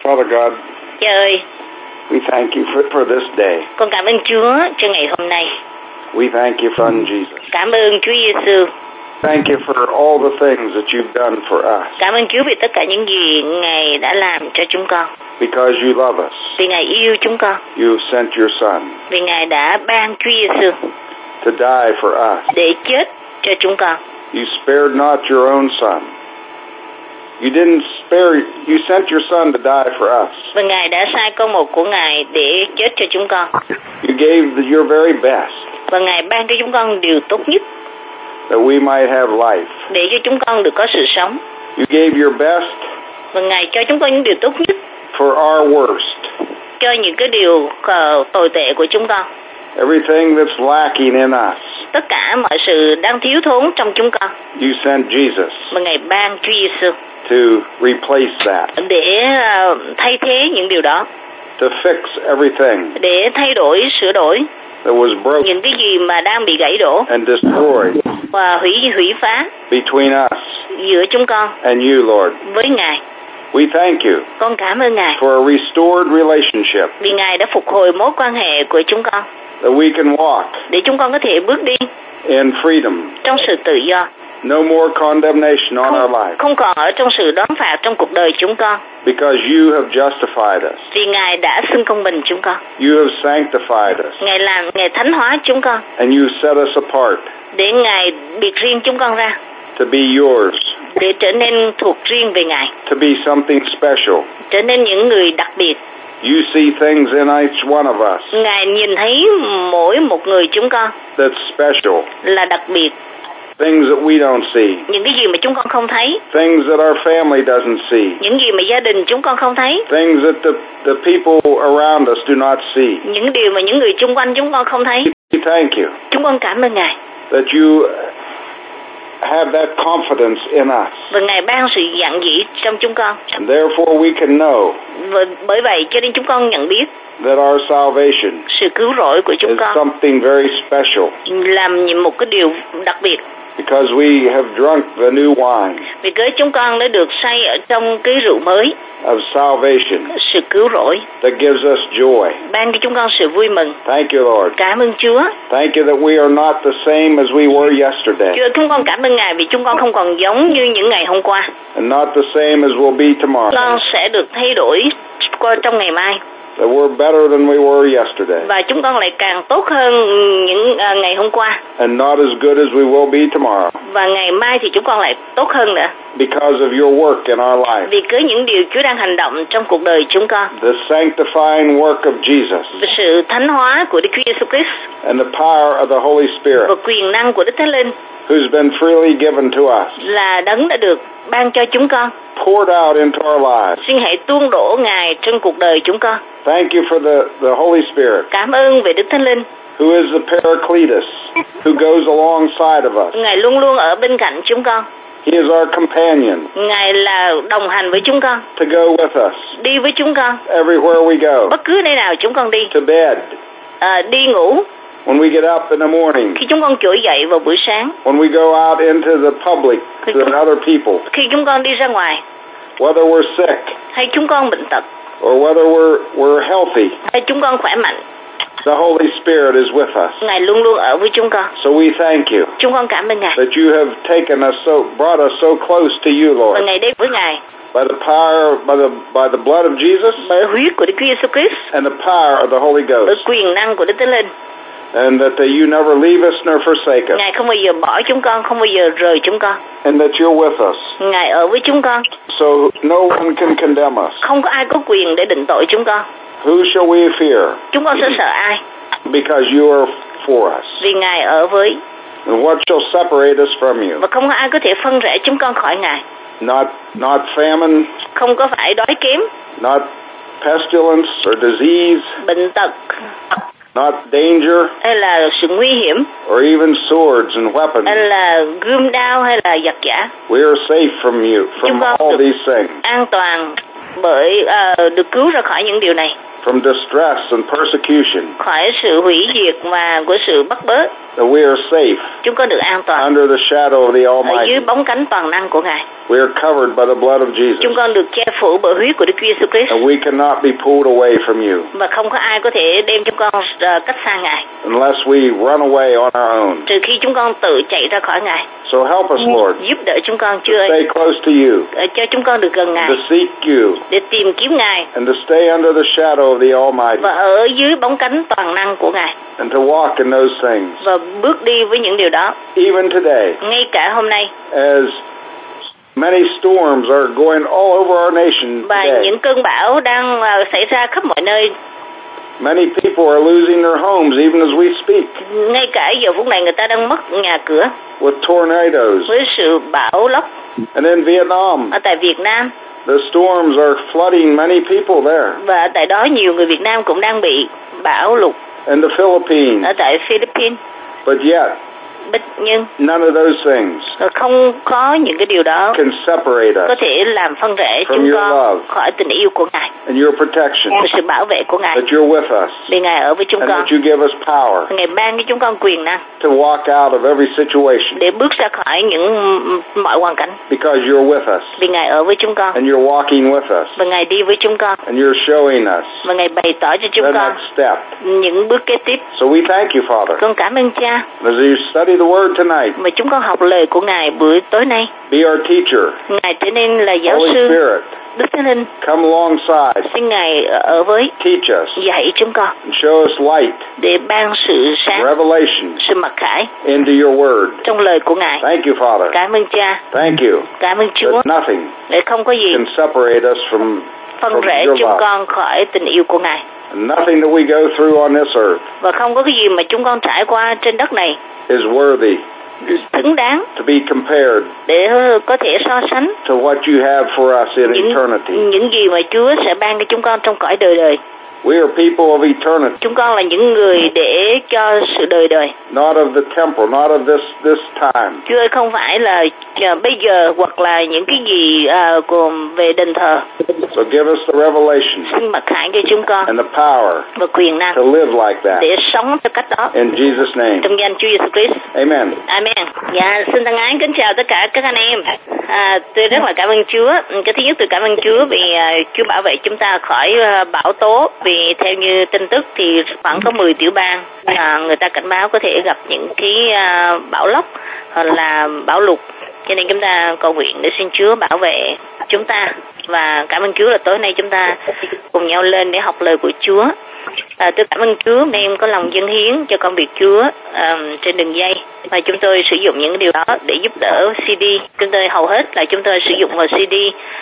Father God, Cha ơi, we thank you for this day. con cảm ơn Chúa cho ngày hôm nay. We thank you for Jesus. Cảm ơn Chúa Giêsu. Thank you for all the things that you've done for us. Cảm ơn Chúa vì tất cả những gì Ngài đã làm cho chúng con. Because you love us, Vì Ngài yêu chúng con. you sent your Son Vì Ngài đã ban Chúa Giêsu to die for us. để chết cho chúng con. You spared not your own Son. You didn't spare, you sent your Son to die for us. Và Ngài đã sai con một của Ngài để chết cho chúng con. You gave your very best Và Ngài ban cho chúng con điều tốt nhất that we might have life. để cho chúng con được có sự sống. You gave your best Và Ngài cho chúng con những điều tốt nhất for our worst. cho những cái điều tồi tệ của chúng con. Everything that's lacking in us, Tất cả mọi sự đang thiếu thốn trong chúng con. you sent Jesus Và Ngài ban Chúa Giêsu to replace that, để thay thế những điều đó, to fix everything để thay đổi, sửa đổi that was broken những cái gì mà đang bị gãy đổ and destroyed và hủy phá between us giữa chúng con and you, Lord. với Ngài. We thank you Con cảm ơn Ngài for a restored relationship vì Ngài đã phục hồi mối quan hệ của chúng con that we can walk để chúng con có thể bước đi in freedom. trong sự tự do, No more condemnation on our life không còn ở trong sự đoán phạt trong cuộc đời chúng con, because you have justified us. vì Ngài đã xưng công bình chúng con. You have sanctified us Ngài thánh hóa chúng con and you set us apart để Ngài biệt riêng chúng con ra to be yours, để trở nên thuộc riêng về Ngài, to be something special. trở nên những người đặc biệt. You see things in each one of us Ngài nhìn thấy mỗi một người chúng con that's special, là đặc biệt, things that we don't see, những cái gì mà chúng con không thấy, things that our family doesn't see, những gì mà gia đình chúng con không thấy, things that the people around us do not see. những điều mà những người chung quanh chúng con không thấy. We thank you Chúng con cảm ơn Ngài that you have that confidence in us, và Ngài ban sự dạn dĩ trong chúng con. and therefore we can know Bởi vậy cho nên chúng con nhận biết that our salvation sự cứu rỗi của chúng is con something very special làm một cái điều đặc biệt, because we have drunk the new wine vì cớ chúng con đã được say ở trong cái rượu mới, of salvation sự cứu rỗi, that gives us joy. ban cho chúng con sự vui mừng. Thank you, Lord. Cảm ơn Chúa. Thank you that we are not the same as we were yesterday Chúa, chúng con cảm ơn Ngài vì chúng con không còn giống như những ngày hôm qua. and not the same as we'll be tomorrow. Con sẽ được thay đổi qua trong ngày mai That we're better than we were yesterday và chúng con lại càng tốt hơn những ngày hôm qua, and not as good as we will be tomorrow và ngày mai thì chúng con lại tốt hơn nữa because of your work in our life. vì cứ những điều Chúa đang hành động trong cuộc đời chúng con, The sanctifying work of Jesus về sự thánh hóa của Đức Chúa Giêsu Christ and the power of the Holy Spirit và quyền năng của Đức Thánh Linh who's been freely given to us, là đấng đã được ban cho chúng con. poured out into our lives. Xin hãy tuôn đổ Ngài trong cuộc đời chúng con. Thank you for the Holy Spirit Cảm ơn về Đức Thánh Linh, who is the Paracletus who goes alongside of us. Ngài luôn luôn ở bên cạnh chúng con. He is our companion Ngài là đồng hành với chúng con, to go with us đi với chúng con everywhere we go, bất cứ nơi nào chúng con đi, to bed, đi ngủ, when we get up in the morning, khi chúng con trỗi dậy vào buổi sáng, when we go out into the public to other people, khi chúng con đi ra ngoài, whether we're sick hay chúng con bệnh tật, or whether we're healthy, hay chúng con khỏe mạnh, the Holy Spirit is with us. Ngài luôn luôn ở với chúng con. So we thank you Chúng con cảm ơn Ngài that you have brought us so close to you, và Lord, Ngài đến với Ngài by the power, by the blood of Jesus bởi huyết của Đức Chúa Giêsu Christ, and the power of the Holy bởi Ghost, quyền năng của Đức Thánh Linh. and that you never leave us nor forsake us, Ngài không bao giờ bỏ chúng con, không bao giờ rời chúng con. and that you're with us. Ngài ở với chúng con, So no one can condemn us. không có ai có quyền để định tội chúng con. Who shall we fear? Chúng con sẽ sợ ai? Because you are for us. Vì Ngài ở với, And what shall separate us from you? và không có ai có thể phân rẽ chúng con khỏi Ngài. Not famine, Không có phải đói kém, not pestilence or disease, bệnh tật, not danger, hay là sự nguy hiểm, or even swords and hay weapons. là gươm đao, hay là giặc giả. We are safe from you, from all these things. An toàn bởi được cứu ra khỏi những điều này. from distress and persecution. khỏi sự hủy diệt và của sự bắt bớ. That we are safe Chúng con được an toàn under the shadow of the ở dưới Almighty. bóng cánh toàn năng của Ngài. We are covered by the blood of Jesus. Chúng con được che phủ bởi huyết của Đức Chúa Giêsu Christ And we cannot be pulled away from you và không có ai có thể đem chúng con cách xa Ngài unless we run away on our own. trừ khi chúng con tự chạy ra khỏi Ngài. So help us, Lord, Giúp đỡ chúng con Chúa to ơi, stay close to you, cho chúng con được gần Ngài, to seek you, để tìm kiếm Ngài and to stay under the shadow of the Almighty, và ở dưới bóng cánh toàn năng của Ngài and to walk in those things. và bước đi với những điều đó. Even today, Ngay cả hôm nay, as many storms are going all over our nation và today, những cơn bão đang xảy ra khắp mọi nơi, many people are losing their homes even as we speak, ngay cả giờ phút này người ta đang mất nhà cửa with tornadoes. với sự bão lốc. And in Vietnam, Ở tại Việt Nam, the storms are flooding many people there. và tại đó nhiều người Việt Nam cũng đang bị bão lụt. In the Philippines, Ở tại Philippines, but yet, nhưng none of those things không có những cái điều đó can separate có us thể làm phân rẽ From chúng your con love. khỏi tình yêu của Ngài and your protection, và sự bảo vệ của Ngài. that you're with us, Vì Ngài ở với chúng and con, that you give us power Ngài ban cho chúng con quyền năng to walk out of every situation để bước ra khỏi những mọi hoàn cảnh. because you're with us, Vì Ngài ở với chúng con and you're walking with us, và Ngài đi với chúng con and you're showing us và Ngài bày tỏ cho chúng the con next step. những bước kế tiếp. So we thank you, Father. Con cảm ơn Cha, As you study the Word tonight, mà chúng con học lời của Ngài buổi tối nay. be our teacher, Ngài trở nên là giáo Holy sư. Spirit, Đức Thánh Linh, come alongside, xin Ngài ở với, teach us, dạy chúng con and show us light, để ban sự sáng, revelation sự mặc khải into your Word. trong lời của Ngài. Thank you, Father. Cảm ơn Cha, Thank you cảm ơn Chúa, that nothing để không có gì can separate us from phân rẽ your chúng love. con khỏi tình yêu của Ngài, And nothing that we go through on this earth và không có cái gì mà chúng con trải qua trên đất này is worthy xứng đáng to be compared để có thể so sánh to what you have for us in eternity. những gì mà Chúa sẽ ban cho chúng con trong cõi đời đời. We are people of eternity, Chúng con là những người để cho sự đời đời. not of the temporal, not of this time. Chúa ơi, không phải là bây giờ hoặc là những cái gì gồm về đền thờ. So give us the revelation Xin mặc khải cho chúng con and the power và quyền năng to live like that. để sống theo cách đó. In Jesus' name, Trong danh Chúa Giêsu Christ. amen. Amen. Dạ, xin thân ái kính chào tất cả các anh em. Tôi rất là cảm ơn Chúa. Cái thứ nhất tôi cảm ơn Chúa vì Chúa bảo vệ chúng ta khỏi bão tố. Vì theo như tin tức thì khoảng có 10 tiểu bang người ta cảnh báo có thể gặp những cái bão lốc hoặc là bão lụt. Cho nên chúng ta cầu nguyện để xin Chúa bảo vệ chúng ta. Và cảm ơn Chúa là tối nay chúng ta cùng nhau lên để học lời của Chúa. Tôi cảm ơn Chúa vì em có lòng dâng hiến cho công việc Chúa trên đường dây, và chúng tôi sử dụng những điều đó để giúp đỡ CD. Chúng tôi hầu hết là chúng tôi sử dụng vào CD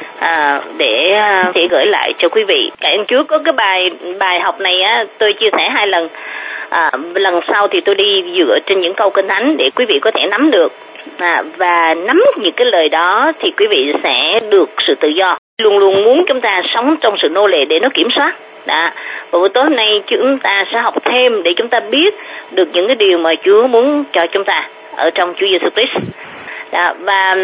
để thể gửi lại cho quý vị. Cảm ơn Chúa. Có cái bài học này á, tôi chia sẻ 2 lần. Lần sau thì tôi đi dựa trên những câu Kinh Thánh để quý vị có thể nắm được. Và nắm những cái lời đó thì quý vị sẽ được sự tự do. Luôn luôn muốn chúng ta sống trong sự nô lệ để nó kiểm soát. Và buổi tối hôm nay chúng ta sẽ học thêm để chúng ta biết được những cái điều mà Chúa muốn cho chúng ta ở trong Chúa Giêsu Christ. Và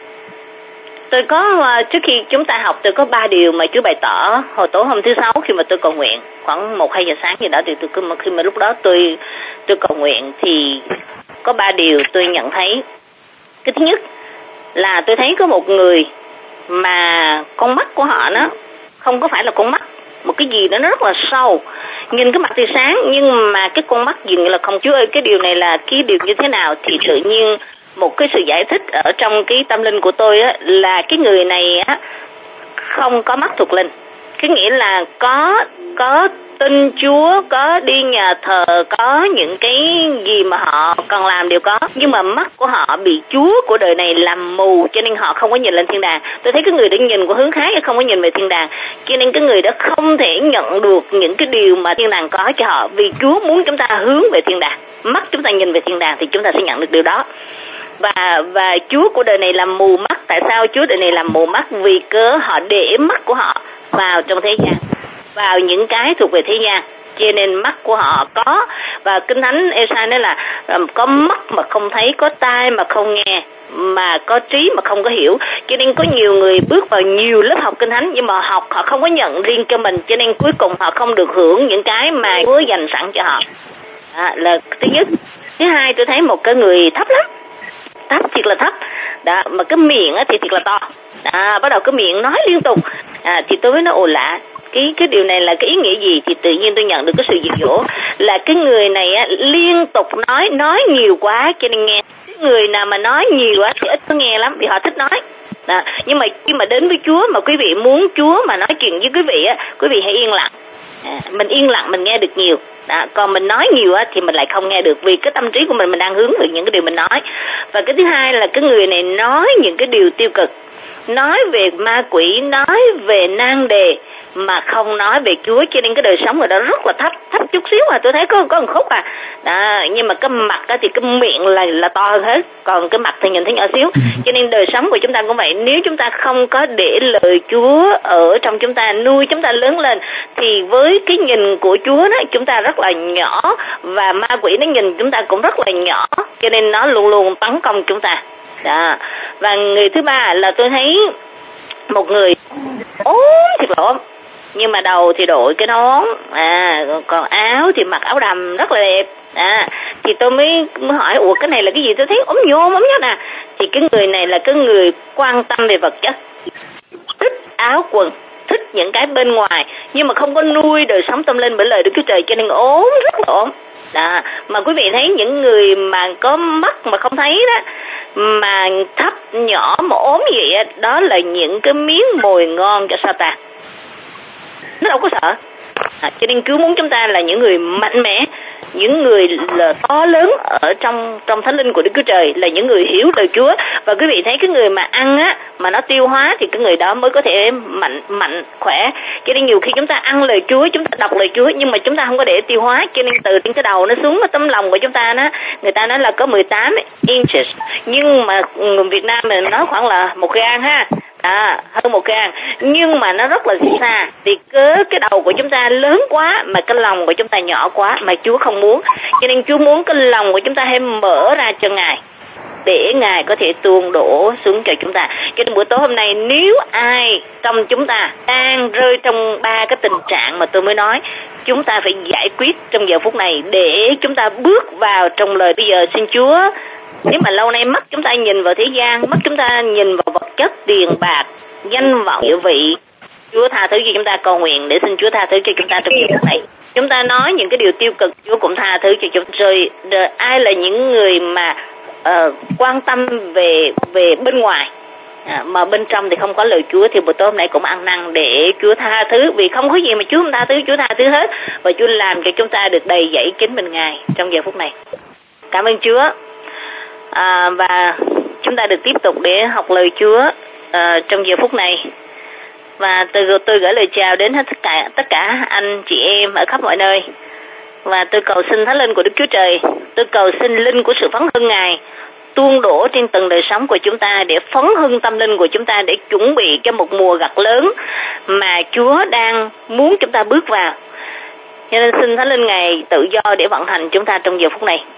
tôi có, trước khi chúng ta học, tôi có 3 điều mà Chúa bày tỏ hồi tối hôm thứ Sáu khi mà tôi cầu nguyện khoảng 1-2 giờ sáng gì đó. Thì khi mà lúc đó tôi cầu nguyện thì có 3 điều tôi nhận thấy. Cái thứ nhất là tôi thấy có một người mà con mắt của họ nó không có phải là con mắt một cái gì đó nó rất là sâu, nhìn cái mặt thì sáng nhưng mà cái con mắt dường như là không. Chúa ơi, cái điều này là cái điều như thế nào? Thì tự nhiên một cái sự giải thích ở trong cái tâm linh của tôi á, là cái người này á không có mắt thuộc linh. Cái nghĩa là có tin Chúa, có đi nhà thờ, có những cái gì mà họ cần làm đều có, nhưng mà mắt của họ bị Chúa của đời này làm mù, cho nên họ không có nhìn lên thiên đàng. Tôi thấy cái người đã nhìn của hướng khác, không có nhìn về thiên đàng, cho nên cái người đó không thể nhận được những cái điều mà thiên đàng có cho họ. Vì Chúa muốn chúng ta hướng về thiên đàng, mắt chúng ta nhìn về thiên đàng thì chúng ta sẽ nhận được điều đó. Và Chúa của đời này làm mù mắt. Tại sao Chúa đời này làm mù mắt? Vì cớ họ để mắt của họ vào trong thế gian, vào những cái thuộc về thế gian, cho nên mắt của họ có. Và Kinh Thánh Ê-sai nói là có mắt mà không thấy, có tai mà không nghe, mà có trí mà không có hiểu, cho nên có nhiều người bước vào nhiều lớp học Kinh Thánh nhưng mà học họ không có nhận riêng cho mình, cho nên cuối cùng họ không được hưởng những cái mà Chúa dành sẵn cho họ. Là thứ nhất. Thứ hai, tôi thấy một cái người thấp lắm, thấp thiệt là thấp đó, mà cái miệng thì thiệt là to, bắt đầu cái miệng nói liên tục, thì tôi mới nói ồ lạ, cái điều này là cái ý nghĩa gì? Thì tự nhiên tôi nhận được cái sự dạy dỗ là cái người này liên tục nói nhiều quá cho nên nghe. Cái người nào mà nói nhiều quá thì ít có nghe lắm vì họ thích nói. Nhưng mà khi mà đến với Chúa mà quý vị muốn Chúa mà nói chuyện với quý vị hãy yên lặng. Mình yên lặng mình nghe được nhiều. Còn mình nói nhiều thì mình lại không nghe được vì cái tâm trí của mình đang hướng về những cái điều mình nói. Và cái thứ hai là cái người này nói những cái điều tiêu cực, nói về ma quỷ, nói về nan đề mà không nói về Chúa, cho nên cái đời sống người đó rất là thấp chút xíu tôi thấy có một khúc nhưng mà cái mặt thì cái miệng là to hơn hết, còn cái mặt thì nhìn thấy nhỏ xíu. Cho nên đời sống của chúng ta cũng vậy, nếu chúng ta không có để lời Chúa ở trong chúng ta, nuôi chúng ta lớn lên thì với cái nhìn của Chúa đó chúng ta rất là nhỏ và ma quỷ nó nhìn chúng ta cũng rất là nhỏ, cho nên nó luôn luôn tấn công chúng ta. Và người thứ ba là tôi thấy một người ốm thiệt là ốm, nhưng mà đầu thì đội cái nón, còn áo thì mặc áo đầm rất là đẹp. Thì tôi mới hỏi ủa cái này là cái gì, tôi thấy ốm nhôm nhất thì cái người này là cái người quan tâm về vật chất, thích áo quần, thích những cái bên ngoài nhưng mà không có nuôi đời sống tâm linh bởi lời Đức Chúa Trời, cho nên ốm rất là ốm. Mà quý vị thấy những người mà có mắt mà không thấy đó, mà thấp nhỏ mà ốm vậy đó là những cái miếng mồi ngon cho Satan, nó đâu có sợ. Cho nên Chúa muốn chúng ta là những người mạnh mẽ, những người là to lớn ở trong thánh linh của Đức Chúa Trời, là những người hiểu lời Chúa. Và quý vị thấy cái người mà ăn mà nó tiêu hóa thì cái người đó mới có thể mạnh khỏe. Cho nên nhiều khi chúng ta ăn lời Chúa, chúng ta đọc lời Chúa nhưng mà chúng ta không có để tiêu hóa, cho nên từ trên cái đầu nó xuống cái tấm lòng của chúng ta người ta nói là có 18 inches, nhưng mà người Việt Nam mình nói khoảng là 1 gang hơn 1 gang, nhưng mà nó rất là xa vì cái đầu của chúng ta lớn quá mà cái lòng của chúng ta nhỏ quá, mà Chúa không muốn. Cho nên Chúa muốn cái lòng của chúng ta hãy mở ra cho Ngài để Ngài có thể tuôn đổ xuống cho chúng ta. Cho nên buổi tối hôm nay nếu ai trong chúng ta đang rơi trong 3 cái tình trạng mà tôi mới nói, chúng ta phải giải quyết trong giờ phút này để chúng ta bước vào trong lời. Bây giờ xin Chúa, nếu mà lâu nay mắt chúng ta nhìn vào thế gian, mắt chúng ta nhìn vào vật chất, tiền bạc, danh vọng, địa vị, Chúa tha thứ cho chúng ta, cầu nguyện để xin Chúa tha thứ cho chúng ta trong giờ phút này. Chúng ta nói những cái điều tiêu cực, Chúa cũng tha thứ cho chúng ta. Rồi ai là những người mà quan tâm về bên ngoài mà bên trong thì không có lời Chúa thì buổi tối hôm nay cũng ăn năn để Chúa tha thứ, vì không có gì mà Chúa không tha thứ, Chúa tha thứ hết và Chúa làm cho chúng ta được đầy dẫy chính mình Ngài trong giờ phút này. Cảm ơn Chúa. Và chúng ta được tiếp tục để học lời Chúa trong giờ phút này. Và tôi gửi lời chào đến hết tất cả anh chị em ở khắp mọi nơi. Và tôi cầu xin Thánh Linh của Đức Chúa Trời, tôi cầu xin linh của sự phấn hưng Ngài tuôn đổ trên từng đời sống của chúng ta để phấn hưng tâm linh của chúng ta để chuẩn bị cho một mùa gặt lớn mà Chúa đang muốn chúng ta bước vào. Cho nên xin Thánh Linh Ngài tự do để vận hành chúng ta trong giờ phút này.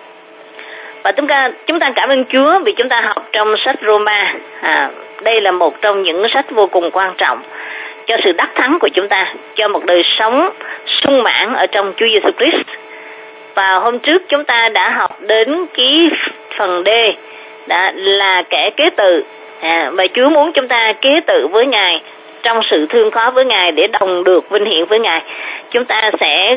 Và chúng ta cảm ơn Chúa vì chúng ta học trong sách Roma. Đây là một trong những sách vô cùng quan trọng cho sự đắc thắng của chúng ta, cho một đời sống sung mãn ở trong Chúa Giêsu Christ. Và hôm trước chúng ta đã học đến cái phần D, là kẻ kế tự. Và Chúa muốn chúng ta kế tự với Ngài trong sự thương khó với Ngài để đồng được vinh hiển với Ngài. Chúng ta sẽ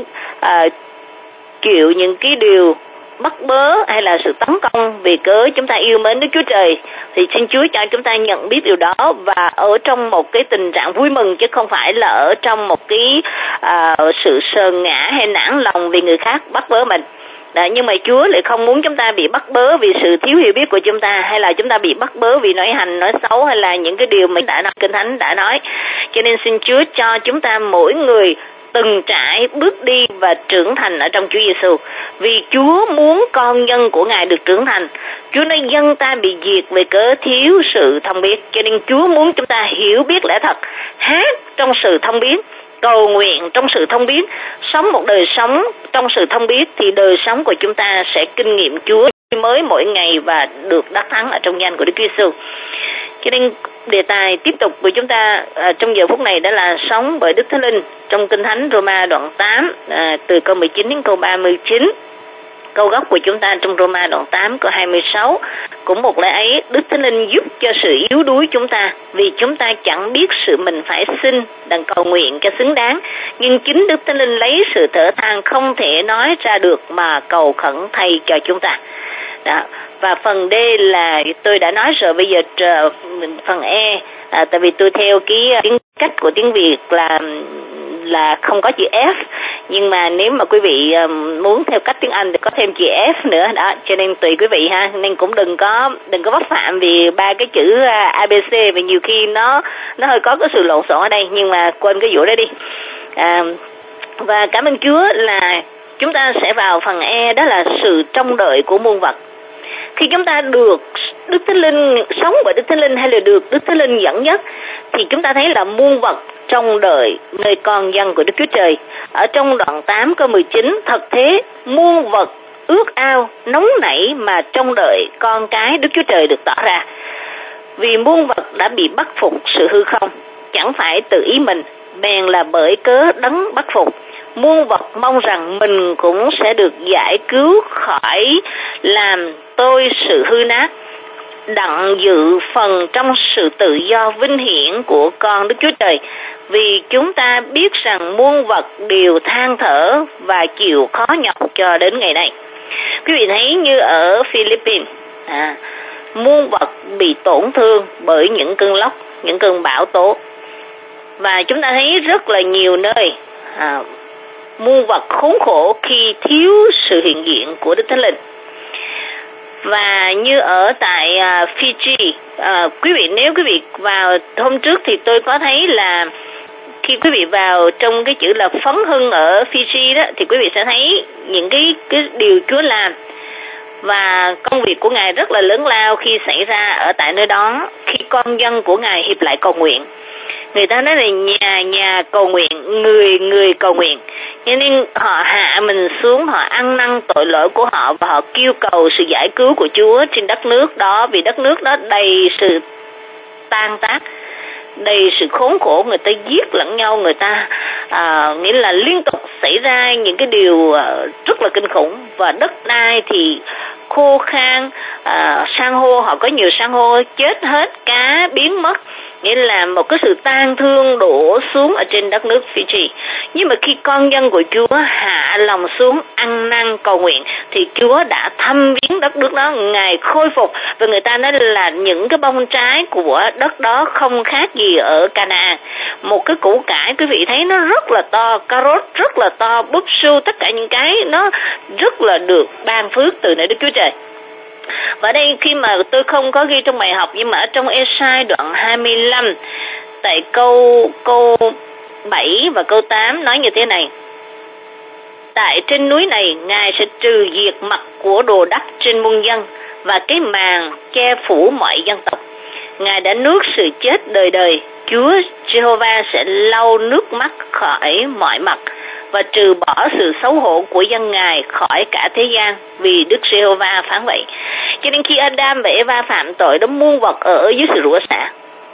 chịu những cái điều bắt bớ hay là sự tấn công vì cớ chúng ta yêu mến Đức Chúa Trời, thì xin Chúa cho chúng ta nhận biết điều đó và ở trong một cái tình trạng vui mừng, chứ không phải là ở trong một cái sự sờn ngã hay nản lòng vì người khác bắt bớ mình. Nhưng mà Chúa lại không muốn chúng ta bị bắt bớ vì sự thiếu hiểu biết của chúng ta, hay là chúng ta bị bắt bớ vì nói hành, nói xấu, hay là những cái điều mình đã nói, Kinh Thánh đã nói. Cho nên xin Chúa cho chúng ta mỗi người từng trải bước đi và trưởng thành ở trong Chúa Giêsu, vì Chúa muốn con nhân của Ngài được trưởng thành. Chúa nói dân ta bị diệt về cớ thiếu sự thông biết, cho nên Chúa muốn chúng ta hiểu biết lẽ thật, hát trong sự thông biết, cầu nguyện trong sự thông biết, sống một đời sống trong sự thông biết, thì đời sống của chúng ta sẽ kinh nghiệm Chúa. mới mỗi ngày và được đắc thắng ở trong danh của Đức Chúa Giêsu. Cho nên đề tài tiếp tục của chúng ta trong giờ phút này đó là sống bởi Đức Thánh Linh trong Kinh Thánh Roma đoạn 8 từ câu 19 đến câu 39. Câu gốc của chúng ta trong Roma đoạn 8 câu 26 cũng một lẽ ấy, Đức Thánh Linh giúp cho sự yếu đuối chúng ta, vì chúng ta chẳng biết sự mình phải xin đặng cầu nguyện cho xứng đáng, nhưng chính Đức Thánh Linh lấy sự thở than không thể nói ra được mà cầu khẩn thay cho chúng ta. Đó. Và phần D là tôi đã nói rồi, bây giờ phần E tại vì tôi theo cái tiếng cách của tiếng Việt là không có chữ F, nhưng mà nếu mà quý vị muốn theo cách tiếng Anh thì có thêm chữ F nữa đó, cho nên tùy quý vị ha, nên cũng đừng có vấp phạm vì ba cái chữ ABC, vì nhiều khi nó hơi có cái sự lộn xộn ở đây, nhưng mà quên cái vụ đó đi. Và cảm ơn Chúa là chúng ta sẽ vào phần E, đó là sự trông đợi của muôn vật. Khi chúng ta được Đức Thánh Linh, sống bởi Đức Thánh Linh hay là được Đức Thánh Linh dẫn dắt, thì chúng ta thấy là muôn vật trông đợi nơi con dân của Đức Chúa Trời. Ở trong đoạn 8 câu 19, thật thế, muôn vật ước ao, nóng nảy mà trông đợi con cái Đức Chúa Trời được tỏ ra. Vì muôn vật đã bị bắt phục sự hư không, chẳng phải tự ý mình, bèn là bởi cớ đấng bắt phục. Muôn vật mong rằng mình cũng sẽ được giải cứu khỏi làm tôi sự hư nát, đặng dự phần trong sự tự do vinh hiển của con Đức Chúa Trời. Vì chúng ta biết rằng muôn vật đều than thở và chịu khó nhọc cho đến ngày nay. Quý vị thấy như ở Philippines, muôn vật bị tổn thương bởi những cơn lốc, những cơn bão tố. Và chúng ta thấy rất là nhiều nơi muôn vật khốn khổ khi thiếu sự hiện diện của Đức Thánh Linh. Và như ở tại Fiji, nếu quý vị vào hôm trước thì tôi có thấy là khi quý vị vào trong cái chữ là phấn hưng ở Fiji đó, thì quý vị sẽ thấy những cái điều Chúa làm. Và công việc của Ngài rất là lớn lao khi xảy ra ở tại nơi đó, khi con dân của Ngài hiệp lại cầu nguyện. Người ta nói là nhà cầu nguyện, người cầu nguyện. Cho nên họ hạ mình xuống, họ ăn năn tội lỗi của họ và họ kêu cầu sự giải cứu của Chúa trên đất nước đó, vì đất nước đó đầy sự tan tác, đầy sự khốn khổ, người ta giết lẫn nhau, người ta nghĩa là liên tục xảy ra những cái điều rất là kinh khủng, và đất đai thì khô khan, san hô, họ có nhiều san hô chết hết, cá biến mất, nghĩa là một cái sự tang thương đổ xuống ở trên đất nước Fiji. Nhưng mà khi con dân của Chúa hạ lòng xuống ăn năn cầu nguyện thì Chúa đã thăm viếng đất nước đó, Ngài khôi phục, và người ta nói là những cái bông trái của đất đó không khác gì ở Canaan. Một cái củ cải quý vị thấy nó rất là to, cà rốt rất là to, búp su, tất cả những cái nó rất là được ban phước từ nơi Đức Chúa Trời. Và đây khi mà tôi không có ghi trong bài học, nhưng mà ở trong Ê-sai đoạn 25 tại câu 7 và câu 8 nói như thế này: tại trên núi này Ngài sẽ trừ diệt mặt của đồ đắc trên muôn dân và cái màn che phủ mọi dân tộc. Ngài đã nuốt sự chết đời đời. Chúa Jehovah sẽ lau nước mắt khỏi mọi mặt và trừ bỏ sự xấu hổ của dân Ngài khỏi cả thế gian, vì Đức Giê-hô-va phán vậy. Cho nên khi Adam và Eva phạm tội đó, muôn vật ở dưới sự rủa xả.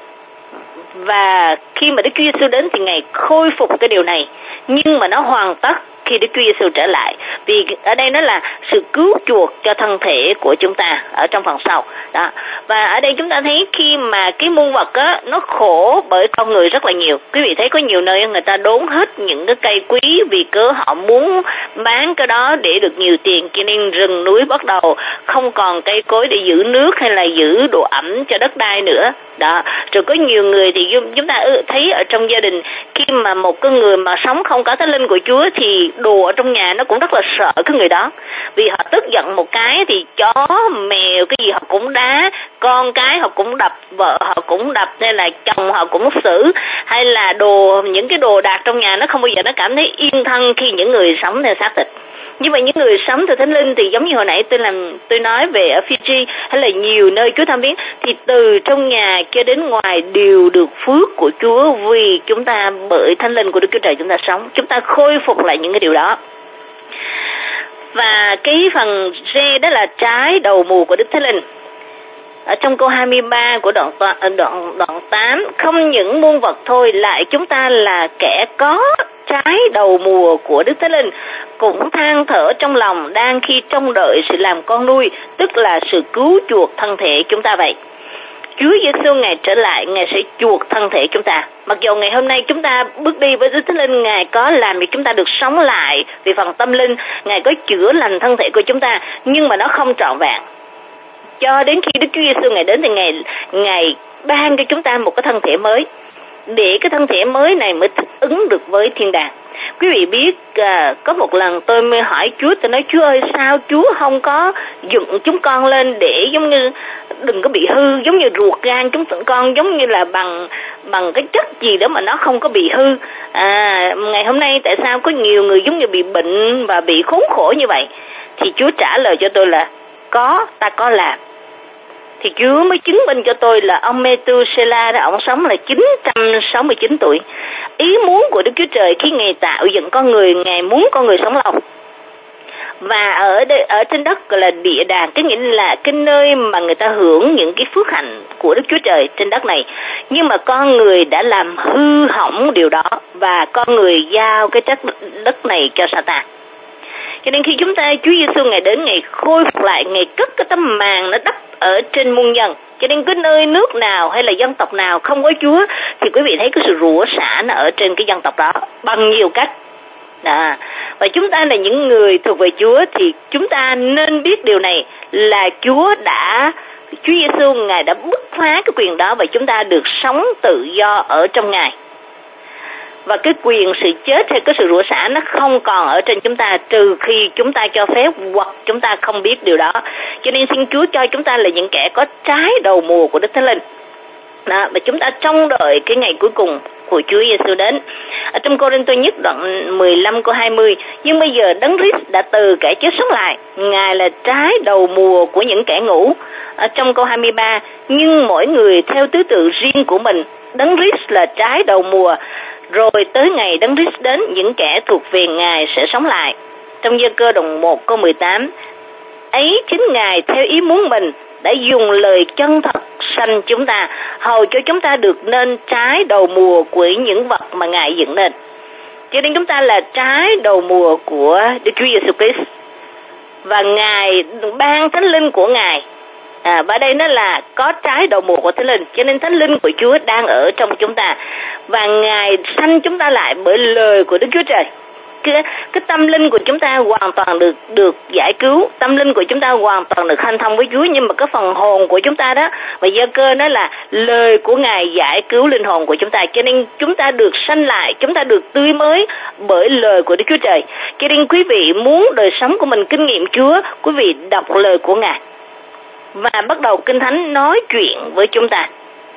Và khi mà Đức Chúa Giêsu đến thì Ngài khôi phục cái điều này, nhưng mà nó hoàn tất khi Đức Chúa Giêsu trở lại. Vì ở đây nó là sự cứu chuộc cho thân thể của chúng ta ở trong phần sau đó. Và ở đây chúng ta thấy khi mà cái muôn vật á, nó khổ bởi con người rất là nhiều. Quý vị thấy có nhiều nơi người ta đốn hết những cái cây quý vì cớ họ muốn bán cái đó để được nhiều tiền, cho nên rừng núi bắt đầu không còn cây cối để giữ nước hay là giữ độ ẩm cho đất đai nữa đó. Rồi có nhiều người thì chúng ta thấy ở trong gia đình, khi mà một cái người mà sống không có Thánh Linh của Chúa thì đồ ở trong nhà nó cũng rất là sợ cái người đó, vì họ tức giận một cái thì chó mèo cái gì họ cũng đá, con cái họ cũng đập, vợ họ cũng đập, hay là chồng họ cũng xử, hay là những cái đồ đạc trong nhà nó không bao giờ nó cảm thấy yên thân khi những người sống theo xác thịt. Như vậy những người sống theo Thánh Linh thì giống như hồi nãy tôi nói về ở Fiji hay là nhiều nơi Chúa thăm viếng, thì từ trong nhà cho đến ngoài đều được phước của Chúa, vì chúng ta bởi Thánh Linh của Đức Chúa Trời chúng ta sống, chúng ta khôi phục lại những cái điều đó. Và cái phần D đó là trái đầu mùa của Đức Thánh Linh. Ở trong câu 23 của đoạn 8, không những muôn vật thôi, lại chúng ta là kẻ có trái đầu mùa của Đức Thánh Linh, cũng than thở trong lòng đang khi trông đợi sự làm con nuôi, tức là sự cứu chuộc thân thể chúng ta vậy. Chúa Giêsu Ngài trở lại, Ngài sẽ chuộc thân thể chúng ta. Mặc dù ngày hôm nay chúng ta bước đi với Đức Thánh Linh, Ngài có làm cho chúng ta được sống lại vì phần tâm linh, Ngài có chữa lành thân thể của chúng ta, nhưng mà nó không trọn vẹn. Cho đến khi Đức Chúa Giêsu Ngài đến thì Ngài ban cho chúng ta một cái thân thể mới, để cái thân thể mới này mới thích ứng được với thiên đàng. Quý vị biết, có một lần tôi mới hỏi Chúa, tôi nói Chúa ơi, sao Chúa không có dựng chúng con lên để giống như đừng có bị hư, giống như ruột gan chúng con giống như là bằng cái chất gì đó mà nó không có bị hư. Ngày hôm nay tại sao có nhiều người giống như bị bệnh và bị khốn khổ như vậy? Thì Chúa trả lời cho tôi là ta có làm. Thì Chúa mới chứng minh cho tôi là ông Methuselah đó, ông sống là 969 tuổi. Ý muốn của Đức Chúa Trời khi Ngài tạo dựng con người, Ngài muốn con người sống lâu. Và ở trên đất gọi là địa đàng, cái nghĩa là cái nơi mà người ta hưởng những cái phước hạnh của Đức Chúa Trời trên đất này. Nhưng mà con người đã làm hư hỏng điều đó, và con người giao cái chất đất này cho Satan. Cho nên khi Chúa Giêsu Ngài đến, Ngài khôi phục lại, Ngài cất cái tấm màn nó đắp ở trên muôn dân. Cho nên cái nơi nước nào hay là dân tộc nào không có Chúa thì quý vị thấy cái sự rủa xả nó ở trên cái dân tộc đó bằng nhiều cách. Và chúng ta là những người thuộc về Chúa thì chúng ta nên biết điều này là Chúa Giêsu Ngài đã bứt phá cái quyền đó, và chúng ta được sống tự do ở trong Ngài. Và cái quyền sự chết hay cái sự rủa xả nó không còn ở trên chúng ta, trừ khi chúng ta cho phép hoặc chúng ta không biết điều đó. Cho nên xin Chúa cho chúng ta là những kẻ có trái đầu mùa của Đức Thánh Linh. Và chúng ta trông đợi cái ngày cuối cùng của Chúa Giêsu đến. Ở trong Cô-rinh-tô nhất đoạn 15 câu 20, nhưng bây giờ Đấng Christ đã từ kẻ chết sống lại, Ngài là trái đầu mùa của những kẻ ngủ. Ở trong câu 23, nhưng mỗi người theo thứ tự riêng của mình, Đấng Christ là trái đầu mùa, rồi tới ngày Đấng Christ đến, những kẻ thuộc về Ngài sẽ sống lại. Trong Giơ-cơ đoạn 1 câu 18, ấy chính Ngài theo ý muốn mình đã dùng lời chân thật sanh chúng ta, hầu cho chúng ta được nên trái đầu mùa của những vật mà Ngài dựng nên. Cho nên chúng ta là trái đầu mùa của Đức Chúa Giêsu Christ, và Ngài ban Thánh Linh của Ngài. Và đây nó là có trái đầu mùa của Thánh Linh, cho nên Thánh Linh của Chúa đang ở trong chúng ta, và Ngài sanh chúng ta lại bởi lời của Đức Chúa Trời. Cái tâm linh của chúng ta hoàn toàn được giải cứu, tâm linh của chúng ta hoàn toàn được hanh thông với Chúa, nhưng mà cái phần hồn của chúng ta đó, và Giơ-cơ nó là lời của Ngài giải cứu linh hồn của chúng ta. Cho nên chúng ta được sanh lại, chúng ta được tươi mới bởi lời của Đức Chúa Trời. Cho nên quý vị muốn đời sống của mình kinh nghiệm Chúa, quý vị đọc lời của Ngài và bắt đầu Kinh Thánh nói chuyện với chúng ta,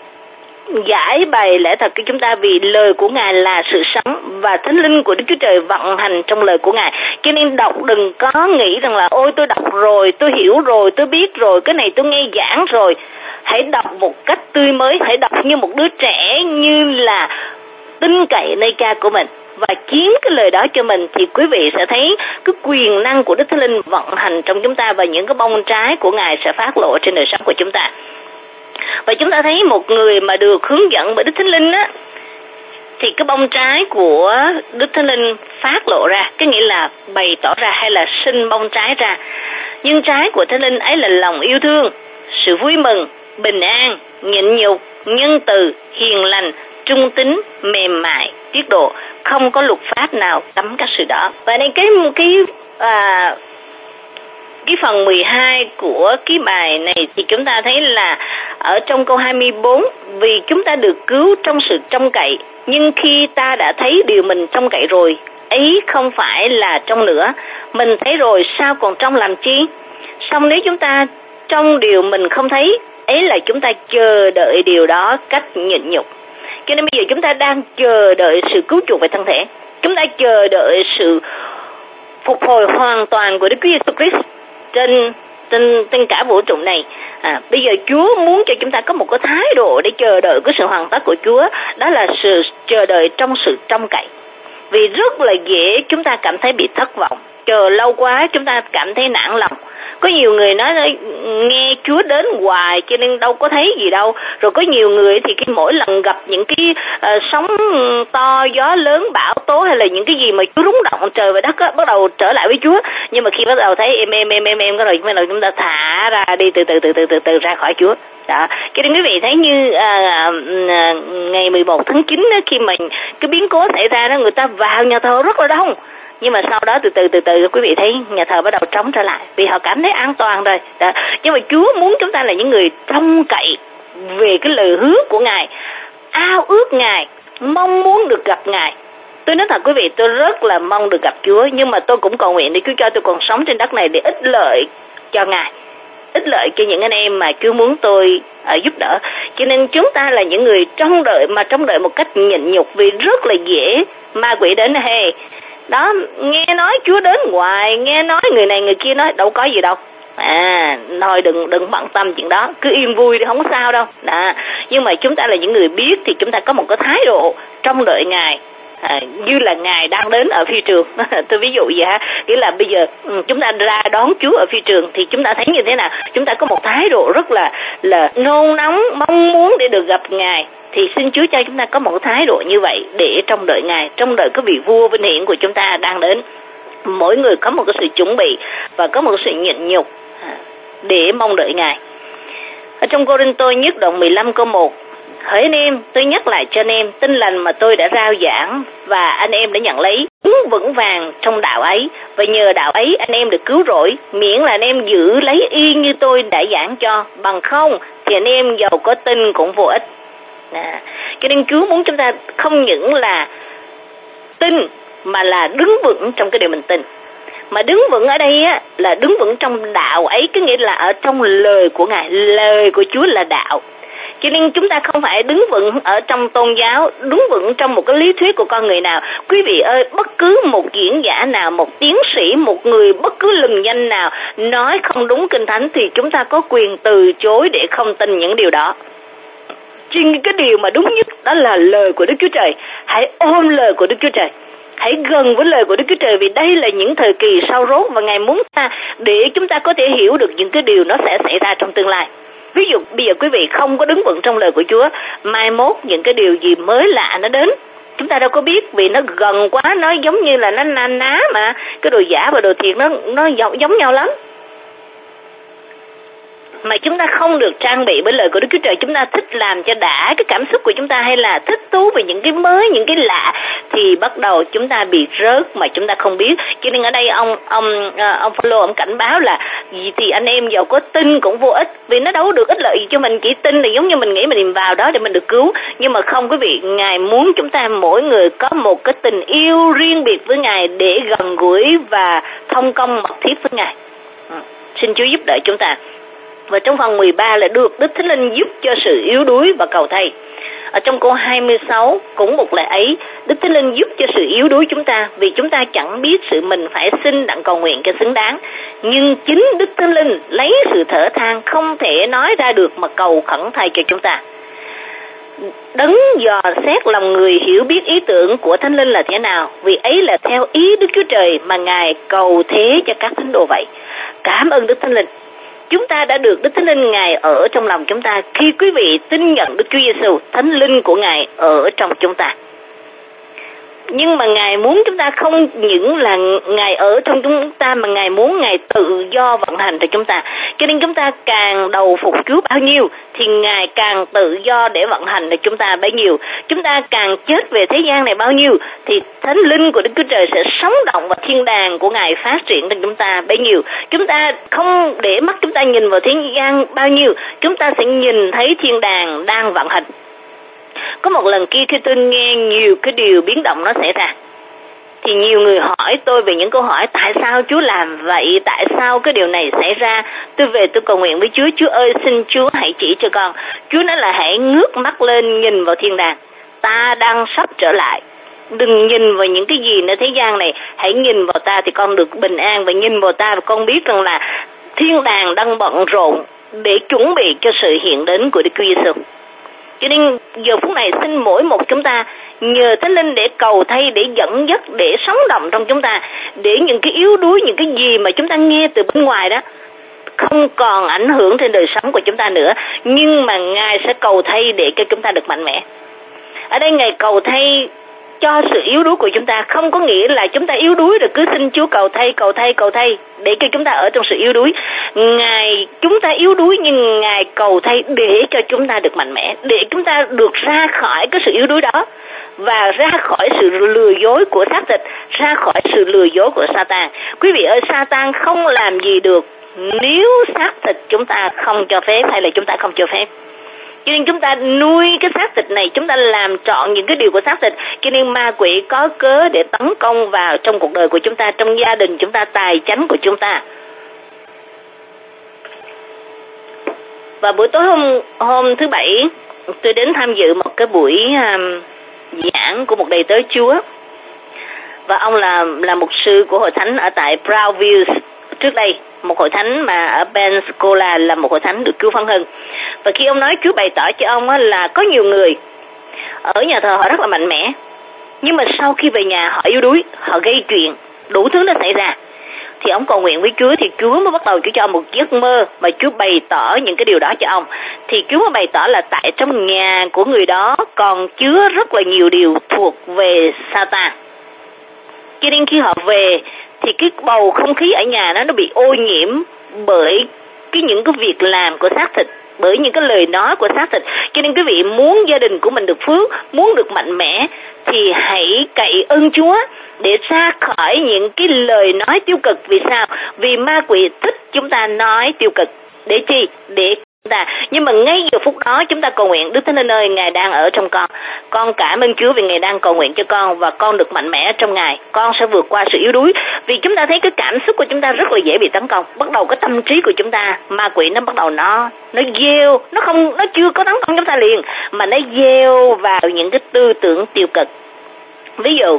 giải bày lẽ thật của chúng ta, vì lời của Ngài là sự sống và Thánh Linh của Đức Chúa Trời vận hành trong lời của Ngài. Cho nên đọc đừng có nghĩ rằng là ôi tôi đọc rồi, tôi hiểu rồi, tôi biết rồi, cái này tôi nghe giảng rồi. Hãy đọc một cách tươi mới, hãy đọc như một đứa trẻ, như là tin cậy nơi Cha của mình và chiếm cái lời đó cho mình, thì quý vị sẽ thấy cái quyền năng của Đức Thánh Linh vận hành trong chúng ta, và những cái bông trái của Ngài sẽ phát lộ trên đời sống của chúng ta. Và chúng ta thấy một người mà được hướng dẫn bởi Đức Thánh Linh á, thì cái bông trái của Đức Thánh Linh phát lộ ra, cái nghĩa là bày tỏ ra hay là sinh bông trái ra. Nhưng trái của Thánh Linh ấy là lòng yêu thương, sự vui mừng, bình an, nhịn nhục, nhân từ, hiền lành, trung tín, mềm mại, tiết độ, không có luật pháp nào cấm các sự đó. Và đây cái phần 12 của cái bài này thì chúng ta thấy là ở trong câu 24, vì chúng ta được cứu trong sự trông cậy, nhưng khi ta đã thấy điều mình trông cậy rồi, ấy không phải là trông nữa, mình thấy rồi sao còn trông làm chi? Xong nếu chúng ta trong điều mình không thấy, ấy là chúng ta chờ đợi điều đó cách nhịn nhục. Cho nên bây giờ chúng ta đang chờ đợi sự cứu chuộc về thân thể, chúng ta chờ đợi sự phục hồi hoàn toàn của Đức Chúa Giêsu Christ trên cả vũ trụ này. Bây giờ Chúa muốn cho chúng ta có một cái thái độ để chờ đợi cái sự hoàn tất của Chúa, đó là sự chờ đợi trong sự trông cậy. Vì rất là dễ chúng ta cảm thấy bị thất vọng, chờ lâu quá chúng ta cảm thấy nản lòng. Có nhiều người nói nghe Chúa đến hoài cho nên đâu có thấy gì đâu. Rồi có nhiều người thì khi mỗi lần gặp những cái sóng to, gió lớn, bão tố hay là những cái gì mà Chúa rung động trời và đất á, bắt đầu trở lại với Chúa. Nhưng mà khi bắt đầu thấy em cái rồi chúng ta thả ra đi từ ra khỏi Chúa. Đó. Cho nên quý vị thấy như ngày 11 tháng 9 đó, khi mà cái biến cố xảy ra đó, người ta vào nhà thờ rất là đông. Nhưng mà sau đó từ từ quý vị thấy nhà thờ bắt đầu trống trở lại vì họ cảm thấy an toàn rồi. Đó. Nhưng mà Chúa muốn chúng ta là những người trông cậy về cái lời hứa của Ngài, ao ước Ngài, mong muốn được gặp Ngài. Tôi nói thật quý vị, tôi rất là mong được gặp Chúa, nhưng mà tôi cũng cầu nguyện để Chúa cho tôi còn sống trên đất này để ích lợi cho Ngài, ích lợi cho những anh em mà Chúa muốn tôi giúp đỡ. Cho nên chúng ta là những người trông đợi một cách nhịn nhục, vì rất là dễ ma quỷ đến. Đó, nghe nói Chúa đến hoài, nghe nói người này người kia nói đâu có gì đâu. Thôi đừng bận tâm chuyện đó, cứ yên vui thì không có sao đâu. Đó. Nhưng mà chúng ta là những người biết thì chúng ta có một cái thái độ trông đợi Ngài, như là Ngài đang đến ở phi trường. Tôi ví dụ vậy ha, nghĩa là bây giờ chúng ta ra đón Chúa ở phi trường thì chúng ta thấy như thế nào? Chúng ta có một thái độ rất là nôn nóng, mong muốn để được gặp Ngài. Thì xin Chúa cho chúng ta có một thái độ như vậy để trông đợi Ngài, trông đợi cái vị vua vinh hiển của chúng ta đang đến. Mỗi người có một cái sự chuẩn bị và có một sự nhịn nhục để mong đợi Ngài. Ở trong Cô-rinh-tô nhất đoạn 15 câu 1: Hỡi anh em, tôi nhắc lại cho anh em tin lành mà tôi đã rao giảng và anh em đã nhận lấy, đứng vững vàng trong đạo ấy, và nhờ đạo ấy anh em được cứu rỗi, miễn là anh em giữ lấy y như tôi đã giảng cho, bằng không thì anh em dầu có tin cũng vô ích. Cho nên Chúa muốn chúng ta không những là tin mà là đứng vững trong cái điều mình tin. Mà đứng vững ở đây á, là đứng vững trong đạo ấy, có nghĩa là ở trong lời của Ngài. Lời của Chúa là đạo. Cho nên chúng ta không phải đứng vững ở trong tôn giáo, đứng vững trong một cái lý thuyết của con người nào. Quý vị ơi, bất cứ một diễn giả nào, một tiến sĩ, một người bất cứ lừng danh nào nói không đúng Kinh Thánh thì chúng ta có quyền từ chối để không tin những điều đó. Chỉ cái điều mà đúng nhất đó là lời của Đức Chúa Trời. Hãy ôm lời của Đức Chúa Trời, hãy gần với lời của Đức Chúa Trời, vì đây là những thời kỳ sau rốt và Ngài muốn ta để chúng ta có thể hiểu được những cái điều nó sẽ xảy ra trong tương lai. Ví dụ bây giờ quý vị không có đứng vững trong lời của Chúa, mai mốt những cái điều gì mới lạ nó đến chúng ta đâu có biết, vì nó gần quá, nó giống như là nó na ná mà cái đồ giả và đồ thiệt nó giống nhau lắm. Mà chúng ta không được trang bị bởi lời của Đức Chúa Trời, chúng ta thích làm cho đã cái cảm xúc của chúng ta hay là thích thú về những cái mới, những cái lạ, thì bắt đầu chúng ta bị rớt mà chúng ta không biết. Cho nên ở đây ông Phaolô ông cảnh báo là gì thì anh em dầu có tin cũng vô ích, vì nó đâu được ích lợi gì cho mình. Chỉ tin là giống như mình nghĩ mình vào đó để mình được cứu, nhưng mà không, quý vị, Ngài muốn chúng ta mỗi người có một cái tình yêu riêng biệt với Ngài để gần gũi và thông công mật thiết với Ngài. Xin Chúa giúp đỡ chúng ta. Và trong phần 13 là được Đức Thánh Linh giúp cho sự yếu đuối và cầu thay. Ở trong câu 26 cũng một lời ấy, Đức Thánh Linh giúp cho sự yếu đuối chúng ta, vì chúng ta chẳng biết sự mình phải xin đặng cầu nguyện cho xứng đáng. Nhưng chính Đức Thánh Linh lấy sự thở than không thể nói ra được mà cầu khẩn thay cho chúng ta. Đấng dò xét lòng người hiểu biết ý tưởng của Thánh Linh là thế nào, vì ấy là theo ý Đức Chúa Trời mà Ngài cầu thế cho các thánh đồ vậy. Cảm ơn Đức Thánh Linh. Chúng ta đã được Đức Thánh Linh Ngài ở trong lòng chúng ta. Khi quý vị tin nhận Đức Chúa Giêsu, Thánh Linh của Ngài ở trong chúng ta. Nhưng mà Ngài muốn chúng ta không những là Ngài ở trong chúng ta, mà Ngài muốn Ngài tự do vận hành cho chúng ta. Cho nên chúng ta càng đầu phục Chúa bao nhiêu thì Ngài càng tự do để vận hành cho chúng ta bấy nhiêu. Chúng ta càng chết về thế gian này bao nhiêu thì Thánh Linh của Đức Chúa Trời sẽ sống động và thiên đàng của Ngài phát triển trong chúng ta bấy nhiêu. Chúng ta không để mắt chúng ta nhìn vào thế gian bao nhiêu, chúng ta sẽ nhìn thấy thiên đàng đang vận hành. Có một lần kia khi tôi nghe nhiều cái điều biến động nó xảy ra, thì nhiều người hỏi tôi về những câu hỏi tại sao Chúa làm vậy, tại sao cái điều này xảy ra. Tôi về tôi cầu nguyện với Chúa, Chúa ơi xin Chúa hãy chỉ cho con. Chúa nói là hãy ngước mắt lên nhìn vào thiên đàng, ta đang sắp trở lại. Đừng nhìn vào những cái gì nơi thế gian này, hãy nhìn vào ta thì con được bình an, và nhìn vào ta và con biết rằng là thiên đàng đang bận rộn để chuẩn bị cho sự hiện đến của Đức Chúa Giêsu. Cho nên giờ phút này xin mỗi một chúng ta nhờ Thánh Linh để cầu thay, để dẫn dắt, để sống động trong chúng ta, để những cái yếu đuối, những cái gì mà chúng ta nghe từ bên ngoài đó không còn ảnh hưởng trên đời sống của chúng ta nữa, nhưng mà Ngài sẽ cầu thay để cho chúng ta được mạnh mẽ. Ở đây Ngài cầu thay cho sự yếu đuối của chúng ta, không có nghĩa là chúng ta yếu đuối rồi cứ xin Chúa cầu thay để cho chúng ta ở trong sự yếu đuối. Chúng ta yếu đuối nhưng Ngài cầu thay để cho chúng ta được mạnh mẽ, để chúng ta được ra khỏi cái sự yếu đuối đó và ra khỏi sự lừa dối của xác thịt, ra khỏi sự lừa dối của Sa-tan. Quý vị ơi, Sa-tan không làm gì được nếu xác thịt chúng ta không cho phép hay là chúng ta không cho phép. Cho nên chúng ta nuôi cái xác thịt này, chúng ta làm trọn những cái điều của xác thịt, cho nên ma quỷ có cớ để tấn công vào trong cuộc đời của chúng ta, trong gia đình chúng ta, tài chánh của chúng ta. Và buổi tối hôm thứ Bảy, tôi đến tham dự một cái buổi giảng của một đầy tớ Chúa, và ông là mục sư của hội thánh ở tại Brownview trước đây, một hội thánh mà ở Pensacola là một hội thánh được Chúa phán hưng. Và khi ông nói, Chúa bày tỏ cho ông là có nhiều người ở nhà thờ họ rất là mạnh mẽ, nhưng mà sau khi về nhà họ yếu đuối, họ gây chuyện, đủ thứ nó xảy ra. Thì ông cầu nguyện với Chúa, thì Chúa mới bắt đầu Chúa cho ông một giấc mơ mà Chúa bày tỏ những cái điều đó cho ông. Thì Chúa mới bày tỏ là tại trong nhà của người đó còn chứa rất là nhiều điều thuộc về Sa-tan. Cho nên khi họ về thì cái bầu không khí ở nhà nó bị ô nhiễm bởi những cái việc làm của xác thịt, bởi những cái lời nói của xác thịt. Cho nên quý vị muốn gia đình của mình được phước, muốn được mạnh mẽ thì hãy cậy ơn Chúa để ra khỏi những cái lời nói tiêu cực. Vì sao? Vì ma quỷ thích chúng ta nói tiêu cực. Để chi? Để chúng ta. Nhưng mà ngay giờ phút đó chúng ta cầu nguyện, Đức Thánh Linh ơi, Ngài đang ở trong con cảm ơn Chúa vì Ngài đang cầu nguyện cho con, và con được mạnh mẽ trong Ngài, con sẽ vượt qua sự yếu đuối. Vì chúng ta thấy cái cảm xúc của chúng ta rất là dễ bị tấn công. Bắt đầu cái tâm trí của chúng ta, ma quỷ nó bắt đầu nó gieo, nó chưa có tấn công chúng ta liền, mà nó gieo vào những cái tư tưởng tiêu cực. Ví dụ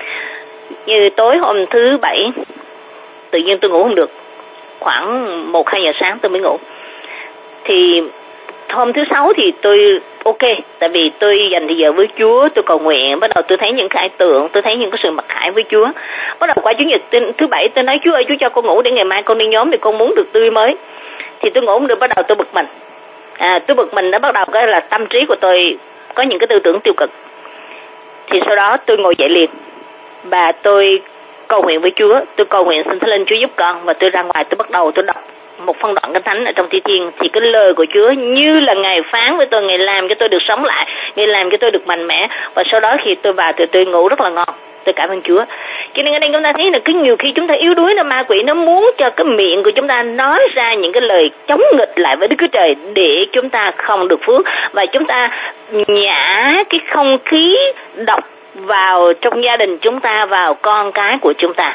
như tối hôm thứ Bảy tự nhiên tôi ngủ không được, khoảng 1-2 giờ sáng tôi mới ngủ. Thì hôm thứ Sáu thì tôi ok, tại vì tôi dành thời giờ với Chúa, tôi cầu nguyện, bắt đầu tôi thấy những cái ảo tượng, tôi thấy những cái sự mặc khải với Chúa. Bắt đầu qua Chủ nhật thứ Bảy tôi nói, Chúa ơi, Chúa cho con ngủ để ngày mai con đi nhóm thì con muốn được tươi mới. Thì tôi ngủ không được, bắt đầu tôi bực mình. Tôi bực mình đã bắt đầu cái là tâm trí của tôi có những cái tư tưởng tiêu cực. Thì sau đó tôi ngồi dậy liền và tôi cầu nguyện với Chúa, tôi cầu nguyện xin Thánh Linh Chúa giúp con, và tôi ra ngoài tôi bắt đầu tôi đọc một phân đoạn Kinh Thánh ở trong Thi Thiên. Thì cái lời của Chúa như là Ngài phán với tôi, Ngài làm cho tôi được sống lại, Ngài làm cho tôi được mạnh mẽ. Và sau đó khi tôi vào thì tôi ngủ rất là ngon. Tôi cảm ơn Chúa. Cho nên ở đây chúng ta thấy là cái nhiều khi chúng ta yếu đuối, là ma quỷ nó muốn cho cái miệng của chúng ta nói ra những cái lời chống nghịch lại với Đức Chúa Trời để chúng ta không được phước, và chúng ta nhả cái không khí độc vào trong gia đình chúng ta, vào con cái của chúng ta.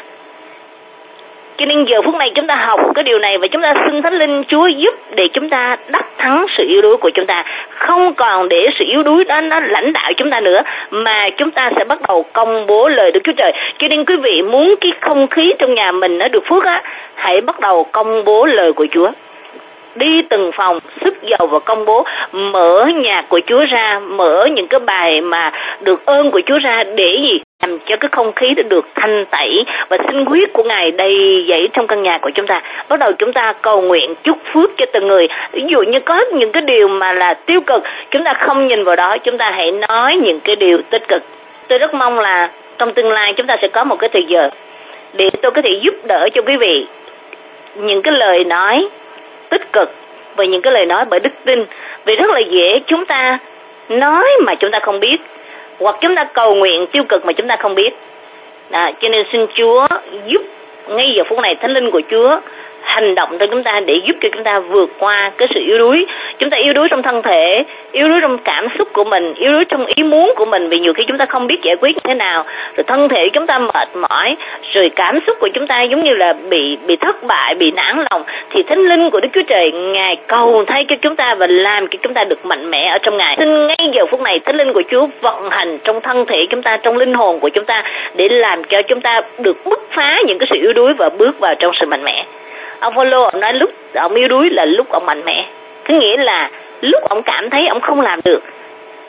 Cho nên giờ phút này chúng ta học cái điều này và chúng ta xin Thánh Linh Chúa giúp để chúng ta đắc thắng sự yếu đuối của chúng ta, không còn để sự yếu đuối đó nó lãnh đạo chúng ta nữa, mà chúng ta sẽ bắt đầu công bố lời Đức Chúa Trời. Cho nên quý vị muốn cái không khí trong nhà mình nó được phước á, hãy bắt đầu công bố lời của Chúa. Đi từng phòng, sức dầu và công bố, mở nhạc của Chúa ra, mở những cái bài mà được ơn của Chúa ra, để gì? Làm cho cái không khí nó được thanh tẩy và sinh huyết của Ngài đầy dẫy trong căn nhà của chúng ta. Bắt đầu chúng ta cầu nguyện chúc phước cho từng người. Ví dụ như có những cái điều mà là tiêu cực, chúng ta không nhìn vào đó, chúng ta hãy nói những cái điều tích cực. Tôi rất mong là trong tương lai chúng ta sẽ có một cái thời giờ để tôi có thể giúp đỡ cho quý vị những cái lời nói tích cực và những cái lời nói bởi đức tin. Vì rất là dễ chúng ta nói mà chúng ta không biết, hoặc chúng ta cầu nguyện tiêu cực mà chúng ta không biết. Cho nên xin Chúa giúp ngay giờ phút này, Thánh Linh của Chúa hành động cho chúng ta để giúp cho chúng ta vượt qua cái sự yếu đuối. Chúng ta yếu đuối trong thân thể, yếu đuối trong cảm xúc của mình, yếu đuối trong ý muốn của mình, vì nhiều khi chúng ta không biết giải quyết như thế nào. Rồi thân thể chúng ta mệt mỏi, rồi cảm xúc của chúng ta giống như là bị thất bại, bị nản lòng. Thì Thánh Linh của Đức Chúa Trời, Ngài cầu thay cho chúng ta và làm cho chúng ta được mạnh mẽ ở trong Ngài. Xin ngay giờ phút này Thánh Linh của Chúa vận hành trong thân thể chúng ta, trong linh hồn của chúng ta, để làm cho chúng ta được bứt phá những cái sự yếu đuối và bước vào trong sự mạnh mẽ. Ông Phaolô ông nói lúc ông yếu đuối là lúc ông mạnh mẽ, có nghĩa là lúc ông cảm thấy ông không làm được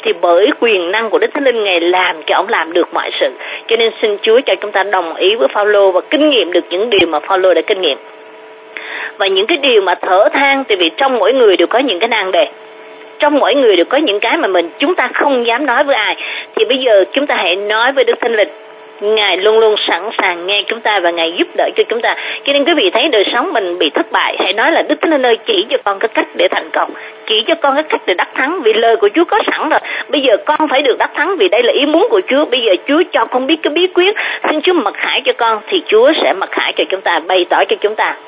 thì bởi quyền năng của Đức Thánh Linh Ngài làm cho ông làm được mọi sự. Cho nên xin Chúa cho chúng ta đồng ý với Phaolô và kinh nghiệm được những điều mà Phaolô đã kinh nghiệm. Và những cái điều mà thở than, tại vì trong mỗi người đều có những cái nan đề, trong mỗi người đều có những cái mà chúng ta không dám nói với ai. Thì bây giờ chúng ta hãy nói với Đức Thánh Linh. Ngài luôn luôn sẵn sàng nghe chúng ta và Ngài giúp đỡ cho chúng ta. Cho nên quý vị thấy đời sống mình bị thất bại, hãy nói là Đức Thánh Linh ơi, chỉ cho con cái cách để thành công, chỉ cho con cái cách để đắc thắng, vì lời của Chúa có sẵn rồi. Bây giờ con phải được đắc thắng vì đây là ý muốn của Chúa. Bây giờ Chúa cho con biết cái bí quyết, xin Chúa mặc khải cho con, thì Chúa sẽ mặc khải cho chúng ta, bày tỏ cho chúng ta.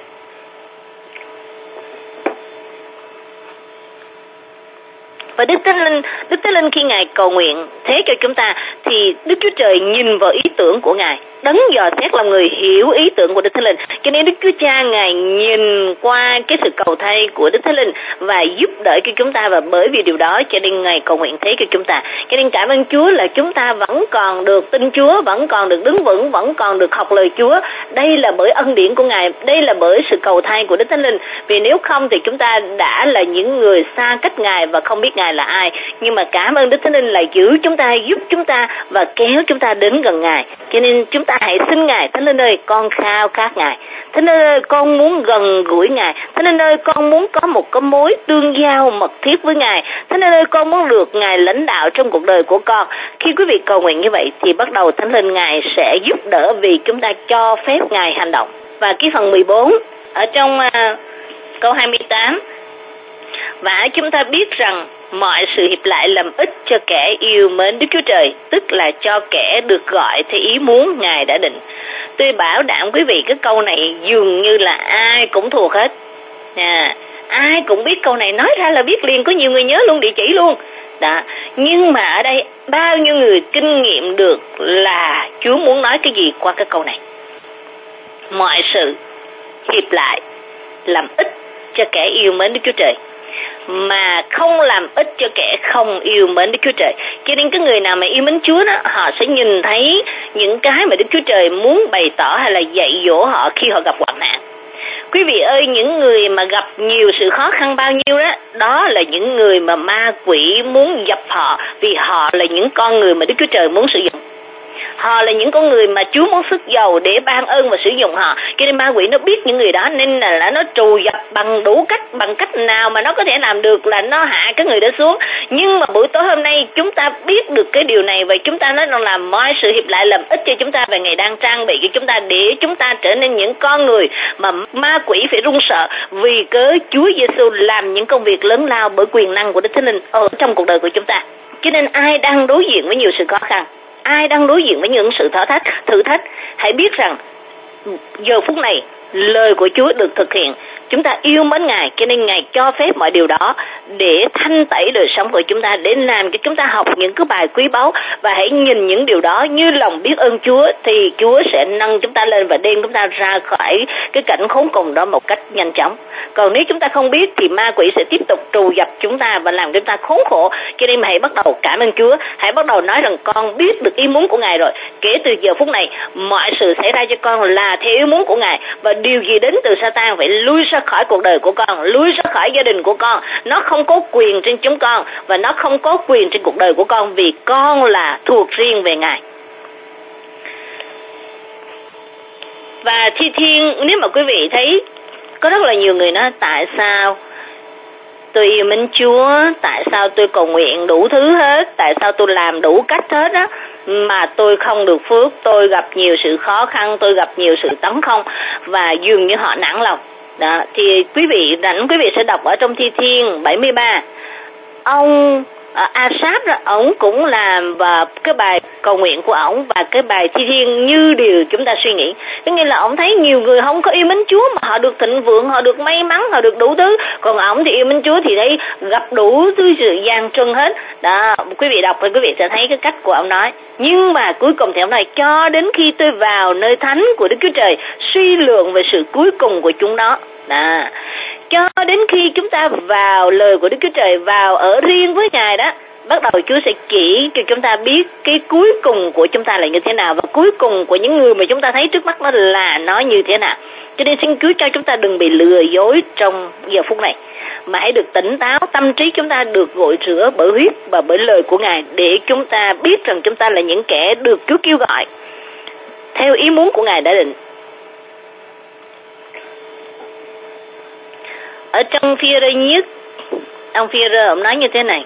Và Đức Thánh Linh khi Ngài cầu nguyện thế cho chúng ta thì Đức Chúa Trời nhìn vào ý tưởng của Ngài, đấng dò xét là người hiểu ý tưởng của Đức Thánh Linh. Cho nên Đức Chúa Cha Ngài nhìn qua cái sự cầu thay của Đức Thánh Linh và giúp đỡ cho chúng ta, và bởi vì điều đó cho nên Ngài cầu nguyện thế cho chúng ta. Cho nên cảm ơn Chúa là chúng ta vẫn còn được tin Chúa, vẫn còn được đứng vững, vẫn còn được học lời Chúa. Đây là bởi ân điển của Ngài, đây là bởi sự cầu thay của Đức Thánh Linh. Vì nếu không thì chúng ta đã là những người xa cách Ngài và không biết Ngài là ai. Nhưng mà cảm ơn Đức Thánh Linh là giữ chúng ta, giúp chúng ta và kéo chúng ta đến gần Ngài. Cho nên chúng ta hãy xin Ngài: Thánh Linh ơi, con khao khát Ngài. Thánh Linh ơi, con muốn gần gũi Ngài. Thánh Linh ơi, con muốn có một cái mối tương giao mật thiết với Ngài. Thánh Linh ơi, con muốn được Ngài lãnh đạo trong cuộc đời của con. Khi quý vị cầu nguyện như vậy thì bắt đầu Thánh Linh Ngài sẽ giúp đỡ, vì chúng ta cho phép Ngài hành động. Và cái phần 14 ở trong câu 28: và chúng ta biết rằng mọi sự hiệp lại làm ích cho kẻ yêu mến Đức Chúa Trời, tức là cho kẻ được gọi theo ý muốn Ngài đã định. Tôi bảo đảm quý vị cái câu này dường như là ai cũng thuộc hết. Ai cũng biết câu này, nói ra là biết liền, có nhiều người nhớ luôn địa chỉ luôn. Đó. Nhưng mà ở đây bao nhiêu người kinh nghiệm được là Chúa muốn nói cái gì qua cái câu này? Mọi sự hiệp lại làm ích cho kẻ yêu mến Đức Chúa Trời, mà không làm ích cho kẻ không yêu mến Đức Chúa Trời. Cho nên cái người nào mà yêu mến Chúa đó, họ sẽ nhìn thấy những cái mà Đức Chúa Trời muốn bày tỏ hay là dạy dỗ họ khi họ gặp hoạn nạn. Quý vị ơi, những người mà gặp nhiều sự khó khăn bao nhiêu đó, đó là những người mà ma quỷ muốn dập họ, vì họ là những con người mà Đức Chúa Trời muốn sử dụng. Họ là những con người mà Chúa muốn sức giàu để ban ơn và sử dụng họ. Cho nên ma quỷ nó biết những người đó, nên là nó trù dập bằng đủ cách, bằng cách nào mà nó có thể làm được là nó hạ cái người đó xuống. Nhưng mà buổi tối hôm nay chúng ta biết được cái điều này, và chúng ta nói rằng là mọi sự hiệp lại làm ích cho chúng ta, và Ngài đang trang bị cho chúng ta để chúng ta trở nên những con người mà ma quỷ phải run sợ, vì cớ Chúa Giêsu làm những công việc lớn lao bởi quyền năng của Đức Thánh Linh ở trong cuộc đời của chúng ta. Cho nên ai đang đối diện với nhiều sự khó khăn, ai đang đối diện với những sự thử thách, hãy biết rằng giờ phút này lời của Chúa được thực hiện. Chúng ta yêu mến Ngài, cho nên Ngài cho phép mọi điều đó để thanh tẩy đời sống của chúng ta, để làm cho chúng ta học những cái bài quý báu. Và hãy nhìn những điều đó như lòng biết ơn Chúa, thì Chúa sẽ nâng chúng ta lên và đem chúng ta ra khỏi cái cảnh khốn cùng đó một cách nhanh chóng. Còn nếu chúng ta không biết thì ma quỷ sẽ tiếp tục trù dập chúng ta và làm chúng ta khốn khổ. Cho nên hãy bắt đầu cảm ơn Chúa, hãy bắt đầu nói rằng con biết được ý muốn của Ngài rồi. Kể từ giờ phút này, mọi sự xảy ra cho con là theo ý muốn của Ngài, và điều gì đến từ Sa-tan phải lui ra khỏi cuộc đời của con, lui ra khỏi gia đình của con. Nó không có quyền trên chúng con, và nó không có quyền trên cuộc đời của con, vì con là thuộc riêng về Ngài. Và Thi Thiên, nếu mà quý vị thấy có rất là nhiều người nói: tại sao tôi yêu mến Chúa, tại sao tôi cầu nguyện đủ thứ hết, tại sao tôi làm đủ cách hết á, mà tôi không được phước, tôi gặp nhiều sự khó khăn, tôi gặp nhiều sự tấn công, và dường như họ nản lòng. Đó, thì quý vị sẽ đọc ở trong Thi Thiên 73. Ông Asaph đó, ông cũng làm và cái bài cầu nguyện của ông và cái bài Thi Thiên như điều chúng ta suy nghĩ. Có nghĩa là ông thấy nhiều người không có yêu mến Chúa mà họ được thịnh vượng, họ được may mắn, họ được đủ thứ. Còn ông thì yêu mến Chúa thì thấy gặp đủ thứ sự gian truân hết. Đó, quý vị đọc thì quý vị sẽ thấy cái cách của ông nói. Nhưng mà cuối cùng thì ông nói: cho đến khi tôi vào nơi thánh của Đức Chúa Trời, suy lượng về sự cuối cùng của chúng nó. Đó. Cho đến khi chúng ta vào lời của Đức Chúa Trời, vào ở riêng với Ngài đó, bắt đầu Chúa sẽ chỉ cho chúng ta biết cái cuối cùng của chúng ta là như thế nào, và cuối cùng của những người mà chúng ta thấy trước mắt đó là nó như thế nào. Cho nên xin Chúa cho chúng ta đừng bị lừa dối trong giờ phút này, mà hãy được tỉnh táo, tâm trí chúng ta được gội rửa bởi huyết và bởi lời của Ngài, để chúng ta biết rằng chúng ta là những kẻ được Chúa kêu gọi theo ý muốn của Ngài đã định. Ở trong Phi-e-rơ nhất, ông Phi-e-rơ ông nói như thế này: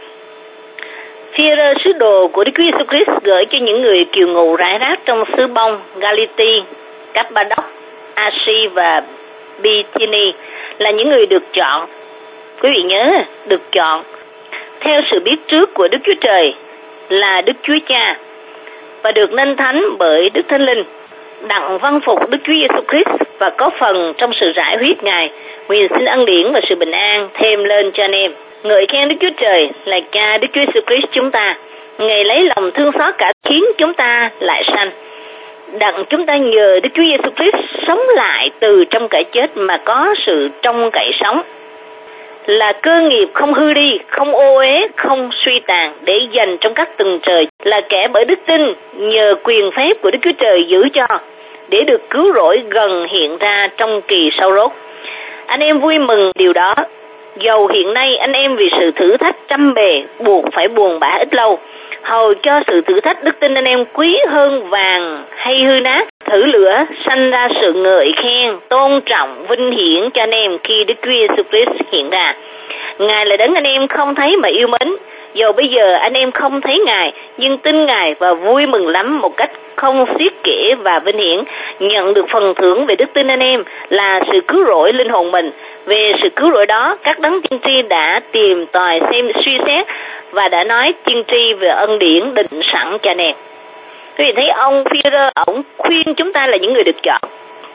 Phi-e-rơ sứ đồ của Đức Chúa Giêsu Christ gửi cho những người kiều ngụ rải rác trong xứ Bông, Galati, Cappadoc, Asi và Bithyni, là những người được chọn. Quý vị nhớ, được chọn theo sự biết trước của Đức Chúa Trời là Đức Chúa Cha, và được nên thánh bởi Đức Thánh Linh, đặng vâng phục Đức Chúa Giêsu Christ và có phần trong sự rải huyết Ngài. Nguyện xin ân điển và sự bình an thêm lên cho anh em. Ngợi khen Đức Chúa Trời là Cha Đức Chúa Giêsu Christ chúng ta. Ngài lấy lòng thương xót cả khiến chúng ta lại sanh, đặng chúng ta nhờ Đức Chúa Giêsu Christ sống lại từ trong kẻ chết mà có sự trông cậy sống, là cơ nghiệp không hư đi, không ô uế, không suy tàn, để dành trong các tầng trời, là kẻ bởi đức tin nhờ quyền phép của Đức Chúa Trời giữ cho, để được cứu rỗi gần hiện ra trong kỳ sau rốt. Anh em vui mừng điều đó, dầu hiện nay anh em vì sự thử thách trăm bề buộc phải buồn bã ít lâu, hầu cho sự thử thách đức tin anh em quý hơn vàng hay hư nát, thử lửa sanh ra sự ngợi khen, tôn trọng, vinh hiển cho anh em khi Đức Chúa Giêsu Christ hiện ra. Ngài là đấng anh em không thấy mà yêu mến, dầu bây giờ anh em không thấy Ngài, nhưng tin Ngài và vui mừng lắm một cách không xiết kể và vinh hiển, nhận được phần thưởng về đức tin anh em là sự cứu rỗi linh hồn mình. Về sự cứu rỗi đó, các đấng tiên tri đã tìm tòi xem suy xét và đã nói tiên tri về ân điển định sẵn cho anh em. Quý vị thấy ông Phi-e-rơ ông khuyên chúng ta là những người được chọn.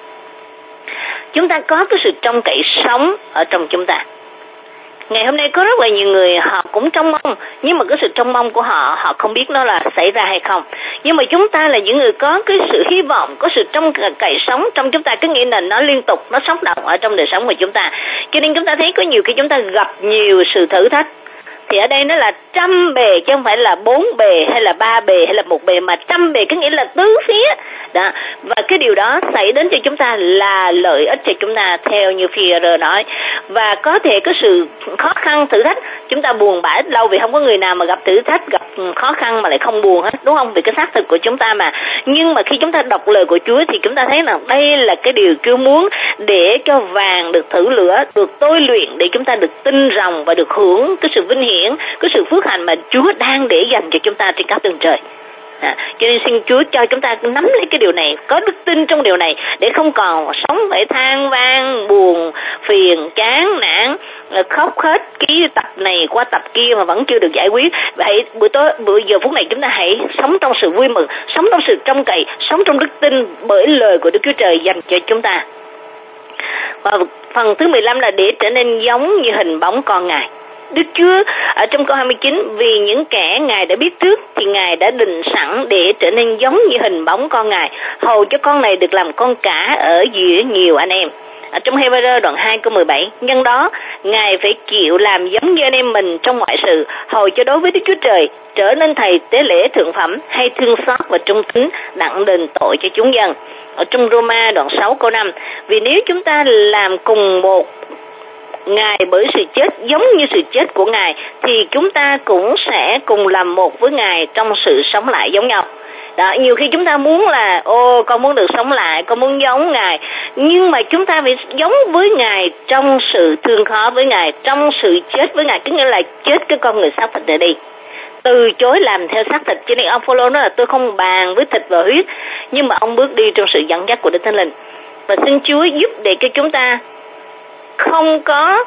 Chúng ta có cái sự trông cậy sống ở trong chúng ta. Ngày hôm nay có rất là nhiều người họ cũng trông mong, nhưng mà cái sự trông mong của họ không biết nó là xảy ra hay không. Nhưng mà chúng ta là những người có cái sự hy vọng, có sự trông cậy sống trong chúng ta, cái nghĩa là nó liên tục, nó sống động ở trong đời sống của chúng ta. Cho nên chúng ta thấy có nhiều khi chúng ta gặp nhiều sự thử thách, thì ở đây nó là trăm bề chứ không phải là 4 bề hay là 3 bề hay là 1 bề, mà trăm bề có nghĩa là tứ phía đó. Và cái điều đó xảy đến cho chúng ta là lợi ích cho chúng ta theo như Phi-e-rơ nói. Và có thể có sự khó khăn thử thách, chúng ta buồn bã ít lâu vì không có người nào mà gặp thử thách, gặp khó khăn mà lại không buồn hết, đúng không? Vì cái xác thực của chúng ta mà. Nhưng mà khi chúng ta đọc lời của Chúa thì chúng ta thấy rằng đây là cái điều Chúa muốn, để cho vàng được thử lửa, được tôi luyện, để chúng ta được tinh ròng và được hưởng cái sự vinh hiển, cái sự phước hạnh mà Chúa đang để dành cho chúng ta trên các tầng trời. Cho nên xin Chúa cho chúng ta nắm lấy cái điều này, có đức tin trong điều này, để không còn sống phải than vang, buồn, phiền, chán nản, khóc hết cái tập này qua tập kia mà vẫn chưa được giải quyết. Vậy buổi giờ phút này chúng ta hãy sống trong sự vui mừng, sống trong sự trông cậy, sống trong đức tin bởi lời của Đức Chúa Trời dành cho chúng ta. Và phần thứ 15 là để trở nên giống như hình bóng con Ngài. Đức Chúa ở trong câu 29, vì những kẻ Ngài đã biết trước thì Ngài đã định sẵn để trở nên giống như hình bóng con Ngài, hầu cho con này được làm con cả ở giữa nhiều anh em. Ở trong Hê-bơ-rơ đoạn 2 câu 17, nhân đó Ngài phải chịu làm giống như anh em mình trong mọi sự, hầu cho đối với Đức Chúa Trời trở nên thầy tế lễ thượng phẩm, hay thương xót và trung tín, đặng đền tội cho chúng dân. Ở trong Rô-ma đoạn 6 câu 5, vì nếu chúng ta làm cùng một Ngài bởi sự chết giống như sự chết của Ngài, thì chúng ta cũng sẽ cùng làm một với Ngài trong sự sống lại giống nhau. Đó, nhiều khi chúng ta muốn là con muốn được sống lại, con muốn giống Ngài, nhưng mà chúng ta phải giống với Ngài trong sự thương khó với Ngài, trong sự chết với Ngài, tức nghĩa là chết cái con người xác thịt này đi, từ chối làm theo xác thịt. Cho nên ông Phaolô nói là tôi không bàn với thịt và huyết, nhưng mà ông bước đi trong sự dẫn dắt của Đức Thánh Linh. Và xin Chúa giúp để cho chúng ta không có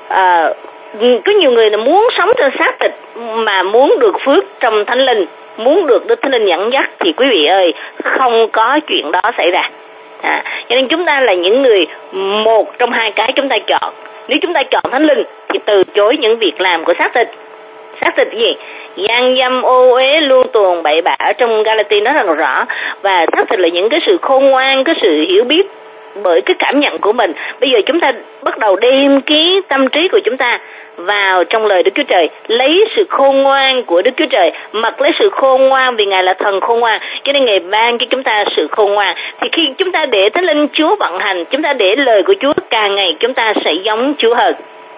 có nhiều người là muốn sống trên xác thịt mà muốn được phước trong Thánh Linh, muốn được Đức Thánh Linh dẫn dắt, thì quý vị ơi, không có chuyện đó xảy ra. Cho nên chúng ta là những người một trong hai cái chúng ta chọn. Nếu chúng ta chọn Thánh Linh thì từ chối những việc làm của xác thịt. Xác thịt gì? Gian dâm, ô uế, luôn tuồng, bậy bạ, ở trong Galati nó rất là rõ. Và xác thịt là những cái sự khôn ngoan, cái sự hiểu biết bởi cái cảm nhận của mình. Bây giờ chúng ta bắt đầu đem cái tâm trí của chúng ta vào trong lời Đức Chúa Trời, lấy sự khôn ngoan của Đức Chúa Trời, mặc lấy sự khôn ngoan vì Ngài là thần khôn ngoan, cho nên Ngài ban cho chúng ta sự khôn ngoan. Thì khi chúng ta để Thánh Linh Chúa vận hành, chúng ta để lời của Chúa, càng ngày chúng ta sẽ giống Chúa hơn.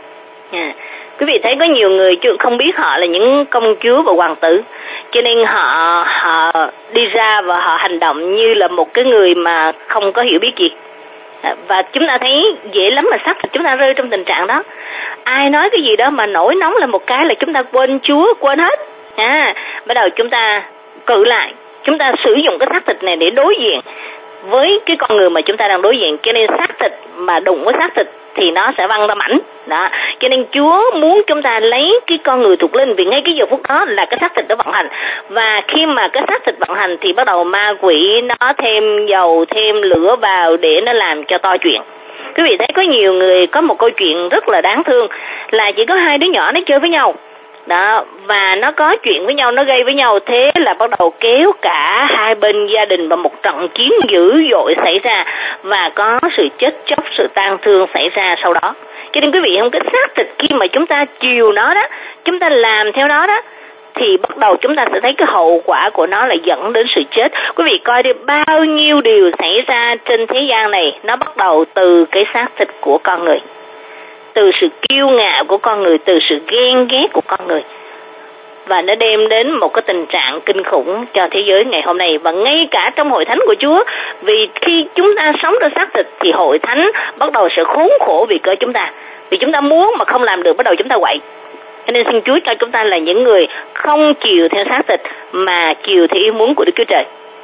Quý vị thấy có nhiều người không biết họ là những công chúa và hoàng tử, cho nên họ đi ra và họ hành động như là một cái người mà không có hiểu biết gì. Và chúng ta thấy dễ lắm mà chúng ta rơi trong tình trạng đó. Ai nói cái gì đó mà nổi nóng là một cái là chúng ta quên Chúa, quên hết. Bắt đầu chúng ta cự lại, chúng ta sử dụng cái xác thịt này để đối diện với cái con người mà chúng ta đang đối diện. Cho nên xác thịt mà đụng với xác thịt thì nó sẽ văng ra mảnh đó. Cho nên Chúa muốn chúng ta lấy cái con người thuộc linh, vì ngay cái giờ phút đó là cái xác thịt nó vận hành. Và khi mà cái xác thịt vận hành thì bắt đầu ma quỷ nó thêm dầu, thêm lửa vào để nó làm cho to chuyện. Quý vị thấy có nhiều người có một câu chuyện rất là đáng thương, là chỉ có hai đứa nhỏ nó chơi với nhau đó, và nó có chuyện với nhau, nó gây với nhau, thế là bắt đầu kéo cả hai bên gia đình vào một trận chiến dữ dội xảy ra, và có sự chết chóc, sự tang thương xảy ra sau đó. Cho nên quý vị không, cái xác thịt khi mà chúng ta chiều nó đó, chúng ta làm theo nó đó, thì bắt đầu chúng ta sẽ thấy cái hậu quả của nó là dẫn đến sự chết. Quý vị coi đi, bao nhiêu điều xảy ra trên thế gian này nó bắt đầu từ cái xác thịt của con người, từ sự kiêu ngạo của con người, từ sự ghen ghét của con người, và nó đem đến một cái tình trạng kinh khủng cho thế giới ngày hôm nay, và ngay cả trong hội thánh của Chúa. Vì khi chúng ta sống trong xác thịt thì hội thánh bắt đầu sẽ khốn khổ vì cớ chúng ta, vì chúng ta muốn mà không làm được, bắt đầu chúng ta quậy. Cho nên xin Chúa cho chúng ta là những người không chiều theo xác thịt mà chiều theo ý muốn của Đức Chúa Trời.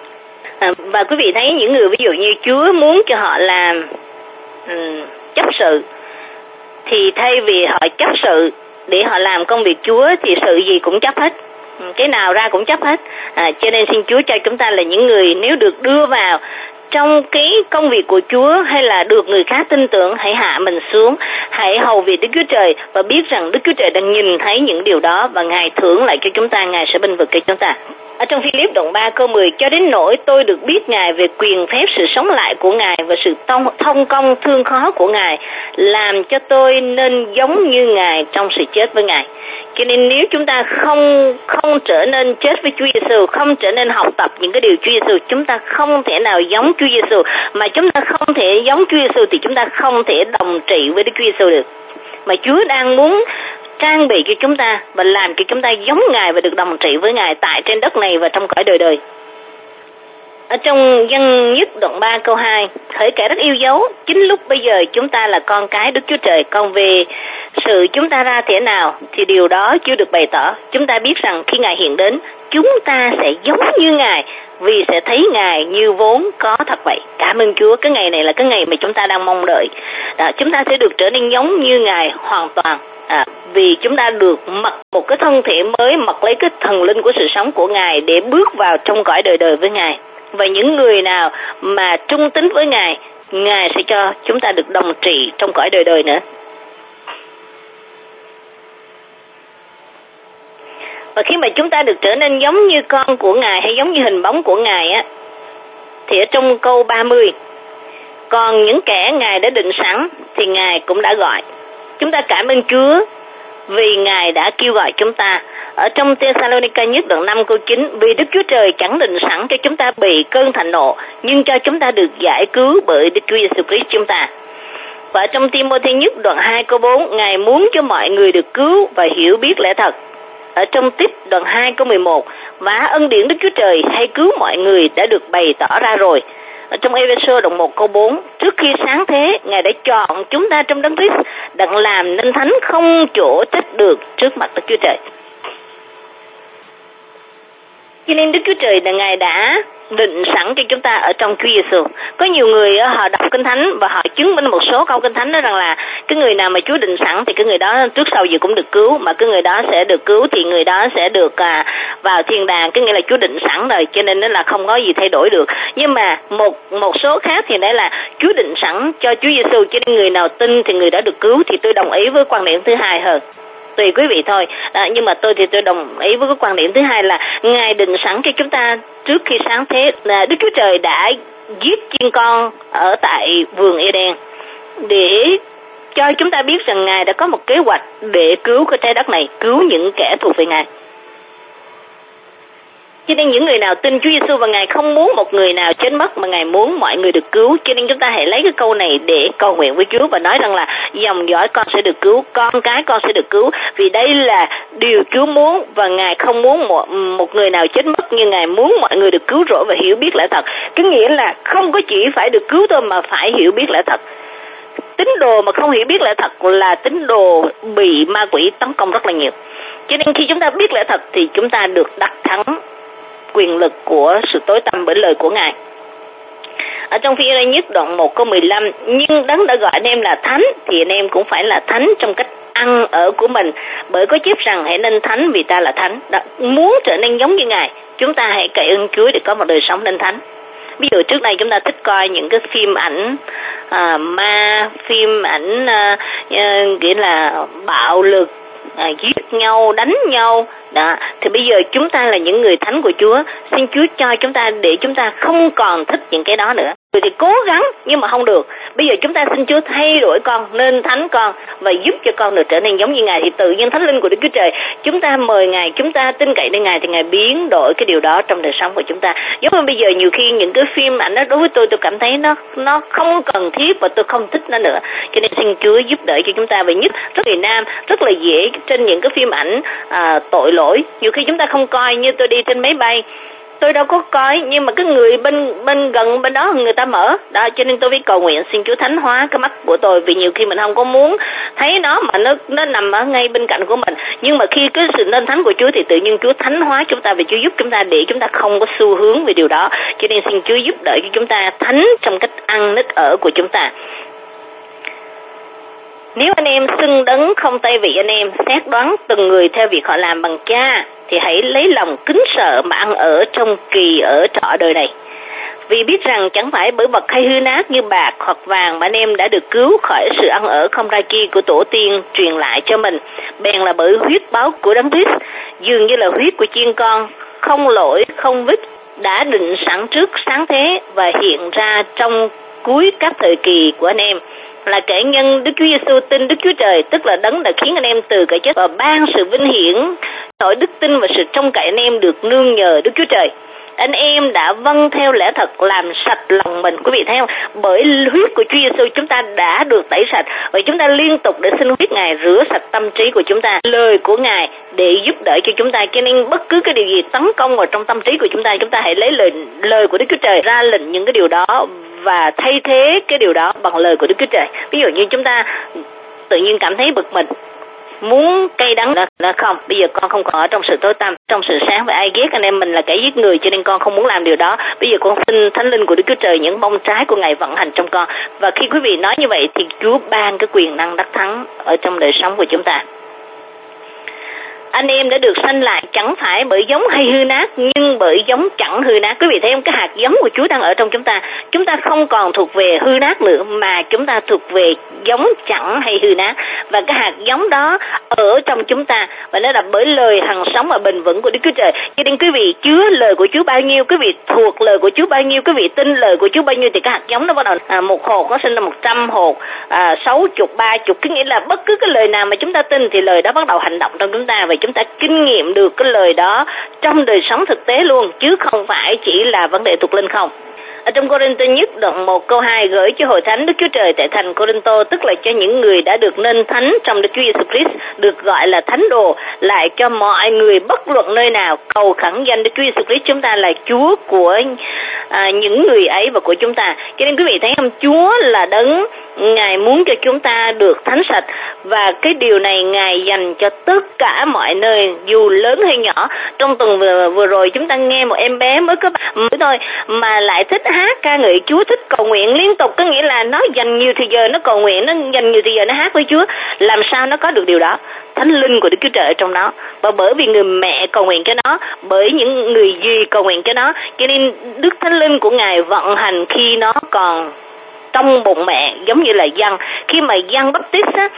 Và quý vị thấy những người ví dụ như Chúa muốn cho họ làm chấp sự, thì thay vì họ chấp sự để họ làm công việc Chúa thì sự gì cũng chấp hết, cái nào ra cũng chấp hết. Cho nên xin Chúa cho chúng ta là những người nếu được đưa vào trong cái công việc của Chúa, hay là được người khác tin tưởng, hãy hạ mình xuống, hãy hầu việc Đức Chúa Trời, và biết rằng Đức Chúa Trời đang nhìn thấy những điều đó, và Ngài thưởng lại cho chúng ta, Ngài sẽ bênh vực cho chúng ta. Ở trong Phi-líp đoạn 3 câu 10, cho đến nỗi tôi được biết Ngài về quyền phép sự sống lại của Ngài và sự thông công thương khó của Ngài, làm cho tôi nên giống như Ngài trong sự chết với Ngài. Cho nên nếu chúng ta không trở nên chết với Chúa Giêsu, không trở nên học tập những cái điều Chúa Giêsu, chúng ta không thể nào giống Chúa Giêsu. Mà chúng ta không thể giống Chúa Giêsu thì chúng ta không thể đồng trị với Đức Chúa Giêsu được. Mà Chúa đang muốn trang bị cho chúng ta và làm cho chúng ta giống Ngài và được đồng trị với Ngài tại trên đất này và trong cõi đời đời. Ở trong Dân Nhất đoạn 3 câu 2, hỡi kẻ rất yêu dấu, chính lúc bây giờ chúng ta là con cái Đức Chúa Trời, còn về sự chúng ta ra thế nào thì điều đó chưa được bày tỏ. Chúng ta biết rằng khi Ngài hiện đến, chúng ta sẽ giống như Ngài, vì sẽ thấy Ngài như vốn có thật vậy. Cảm ơn Chúa, cái ngày này là cái ngày mà chúng ta đang mong đợi. Chúng ta sẽ được trở nên giống như Ngài hoàn toàn. Vì chúng ta được mặc một cái thân thể mới, mặc lấy cái thần linh của sự sống của Ngài để bước vào trong cõi đời đời với Ngài. Và những người nào mà trung tín với Ngài, Ngài sẽ cho chúng ta được đồng trị trong cõi đời đời nữa. Và khi mà chúng ta được trở nên giống như con của Ngài, hay giống như hình bóng của Ngài á, thì ở trong câu 30, còn những kẻ Ngài đã định sẵn thì Ngài cũng đã gọi. Chúng ta cảm ơn Chúa vì Ngài đã kêu gọi chúng ta. Ở trong Thessalonica nhất đoạn 5 câu 9, vì Đức Chúa Trời chẳng định sẵn cho chúng ta bị cơn thạnh nộ, nhưng cho chúng ta được giải cứu bởi Đức Chúa Giêsu Christ chúng ta. Và ở trong Timôthê nhất đoạn 2 câu 4, Ngài muốn cho mọi người được cứu và hiểu biết lẽ thật. Ở trong Tích đoạn 2 câu 11, và ân điển Đức Chúa Trời hay cứu mọi người đã được bày tỏ ra rồi. Ở trong Ê-phê-sô đoạn 1 câu 4, trước khi sáng thế, Ngài đã chọn chúng ta trong Đấng Christ đặng làm nên thánh không chỗ trách được trước mặt Đức Chúa Trời. Cho nên Đức Chúa Trời là Ngài đã định sẵn cho chúng ta ở trong Chúa Giêsu. Có nhiều người họ đọc Kinh Thánh và họ chứng minh một số câu Kinh Thánh đó rằng là cái người nào mà Chúa định sẵn thì cái người đó trước sau gì cũng được cứu, mà cái người đó sẽ được cứu thì người đó sẽ được vào thiên đàng, cái nghĩa là Chúa định sẵn rồi, cho nên nó là không có gì thay đổi được. Nhưng mà một số khác thì đấy là Chúa định sẵn cho Chúa Giêsu, cho nên người nào tin thì người đó được cứu. Thì tôi đồng ý với quan điểm thứ hai hơn, tùy quý vị thôi. Nhưng mà tôi đồng ý với cái quan điểm thứ hai là Ngài định sẵn cho chúng ta trước khi sáng thế, là Đức Chúa Trời đã giết chiên con ở tại vườn Eden để cho chúng ta biết rằng Ngài đã có một kế hoạch để cứu cái trái đất này, cứu những kẻ thuộc về Ngài. Cho nên những người nào tin Chúa Giêsu và Ngài không muốn một người nào chết mất mà Ngài muốn mọi người được cứu. Cho nên chúng ta hãy lấy cái câu này để cầu nguyện với Chúa và nói rằng là dòng dõi con sẽ được cứu, con cái con sẽ được cứu. Vì đây là điều Chúa muốn và Ngài không muốn một người nào chết mất, nhưng Ngài muốn mọi người được cứu rỗi và hiểu biết lẽ thật. Cái nghĩa là không có chỉ phải được cứu thôi mà phải hiểu biết lẽ thật. Tín đồ mà không hiểu biết lẽ thật là tín đồ bị ma quỷ tấn công rất là nhiều. Cho nên khi chúng ta biết lẽ thật thì chúng ta được đắc thắng quyền lực của sự tối tăm bởi lời của Ngài. Ở trong Phi-e-rơ nhất đoạn 1 câu 15, nhưng Đấng đã gọi anh em là thánh thì anh em cũng phải là thánh trong cách ăn ở của mình, bởi có chép rằng hãy nên thánh vì ta là thánh. Đó, muốn trở nên giống như Ngài, chúng ta hãy cậy ơn Chúa để có một đời sống nên thánh. Ví dụ trước đây chúng ta thích coi những cái phim ảnh ma, phim ảnh nghĩa là bạo lực, giết nhau, đánh nhau. Đó, thì bây giờ chúng ta là những người thánh của Chúa, xin Chúa cho chúng ta để chúng ta không còn thích những cái đó nữa. Rồi thì cố gắng nhưng mà không được. Bây giờ chúng ta xin Chúa thay đổi con nên thánh con và giúp cho con được trở nên giống như Ngài, thì tự nhiên Thánh Linh của Đức Chúa Trời, chúng ta mời Ngài, chúng ta tin cậy nơi Ngài thì Ngài biến đổi cái điều đó trong đời sống của chúng ta. Giống như bây giờ nhiều khi những cái phim ảnh đó đối với tôi cảm thấy nó không cần thiết và tôi không thích nó nữa. Cho nên xin Chúa giúp đỡ cho chúng ta. Về nhất rất Việt Nam rất là dễ trên những cái phim ảnh tội lỗi. Nhiều khi chúng ta không coi, như tôi đi trên máy bay tôi đâu có coi, nhưng mà cái người bên gần bên đó người ta mở đó, cho nên tôi phải cầu nguyện xin Chúa thánh hóa cái mắt của tôi, vì nhiều khi mình không có muốn thấy nó mà nó nằm ở ngay bên cạnh của mình. Nhưng mà khi cái sự nên thánh của Chúa thì tự nhiên Chúa thánh hóa chúng ta và Chúa giúp chúng ta để chúng ta không có xu hướng về điều đó. Cho nên xin Chúa giúp đỡ cho chúng ta thánh trong cách ăn nết ở của chúng ta. Nếu anh em xưng Đấng không tay vị anh em, xét đoán từng người theo việc họ làm bằng cha, thì hãy lấy lòng kính sợ mà ăn ở trong kỳ ở trọ đời này. Vì biết rằng chẳng phải bởi vật hay hư nát như bạc hoặc vàng mà anh em đã được cứu khỏi sự ăn ở không ra kia của tổ tiên truyền lại cho mình, bèn là bởi huyết báo của Đấng Christ, dường như là huyết của chiên con, không lỗi, không vết, đã định sẵn trước sáng thế và hiện ra trong cuối các thời kỳ của anh em. Là kẻ nhân Đức Chúa Giêsu tin Đức Chúa Trời, tức là Đấng đã khiến anh em từ cái chết và ban sự vinh hiển, tội đức tin và sự trông cậy anh em được nương nhờ Đức Chúa Trời. Anh em đã vâng theo lẽ thật làm sạch lòng mình. Quý vị thấy không? Bởi huyết của Chúa Giêsu chúng ta đã được tẩy sạch, và chúng ta liên tục để xin huyết Ngài rửa sạch tâm trí của chúng ta, lời của Ngài để giúp đỡ cho chúng ta. Cho nên bất cứ cái điều gì tấn công vào trong tâm trí của chúng ta hãy lấy lời của Đức Chúa Trời ra lệnh những cái điều đó và thay thế cái điều đó bằng lời của Đức Chúa Trời. Ví dụ như chúng ta tự nhiên cảm thấy bực mình, muốn cay đắng là không, bây giờ con không còn ở trong sự tối tăm, trong sự sáng, và ai ghét anh em mình là kẻ giết người, cho nên con không muốn làm điều đó. Bây giờ con xin Thánh Linh của Đức Chúa Trời, những bông trái của Ngài vận hành trong con. Và khi quý vị nói như vậy thì Chúa ban cái quyền năng đắc thắng ở trong đời sống của chúng ta. Anh em đã được sanh lại chẳng phải bởi giống hay hư nát, nhưng bởi giống chẳng hư nát. Quý vị thấy không? Cái hạt giống của Chúa đang ở trong chúng ta. Chúng ta không còn thuộc về hư nát nữa, mà chúng ta thuộc về giống chẳng hay hư nát. Và cái hạt giống đó ở trong chúng ta, và nó là bởi lời hằng sống và bền vững của Đức Chúa Trời. Cho nên quý vị chứa lời của Chúa bao nhiêu, quý vị thuộc lời của Chúa bao nhiêu, quý vị tin lời của Chúa bao nhiêu, thì cái hạt giống nó bắt đầu một hột nó sinh ra 100 hột, 60, 30. Cái nghĩa là bất cứ cái lời nào mà chúng ta tin thì lời đó bắt đầu hành động trong chúng ta, và chúng ta kinh nghiệm được cái lời đó trong đời sống thực tế luôn, chứ không phải chỉ là vấn đề thuộc linh không. Ở trong Cô-rinh-tô nhất đoạn 1 câu 2, gửi cho hội thánh Đức Chúa Trời tại thành Cô-rinh-tô, tức là cho những người đã được nên thánh trong Đức Chúa Giêsu Christ, được gọi là thánh đồ, lại cho mọi người bất luận nơi nào cầu khẩn danh Đức Chúa Giêsu Christ, chúng ta là Chúa của những người ấy và của chúng ta. Cho nên quý vị thấy không, Chúa là Đấng Ngài muốn cho chúng ta được thánh sạch, và cái điều này Ngài dành cho tất cả mọi nơi, dù lớn hay nhỏ. Trong tuần vừa rồi chúng ta nghe một em bé mới có thôi mà lại thích hát ca ngợi Chúa, thích cầu nguyện liên tục, có nghĩa là nó dành nhiều thời giờ nó cầu nguyện, nó dành nhiều thời giờ nó hát với Chúa. Làm sao nó có được điều đó? Thánh Linh của Đức Chúa Trời ở trong đó, và bởi vì người mẹ cầu nguyện cho nó, bởi những người dì cầu nguyện cho nó, cho nên Đức Thánh Linh của Ngài vận hành khi nó còn trong bụng mẹ, giống như là Giăng. Khi mà Giăng Baptist á,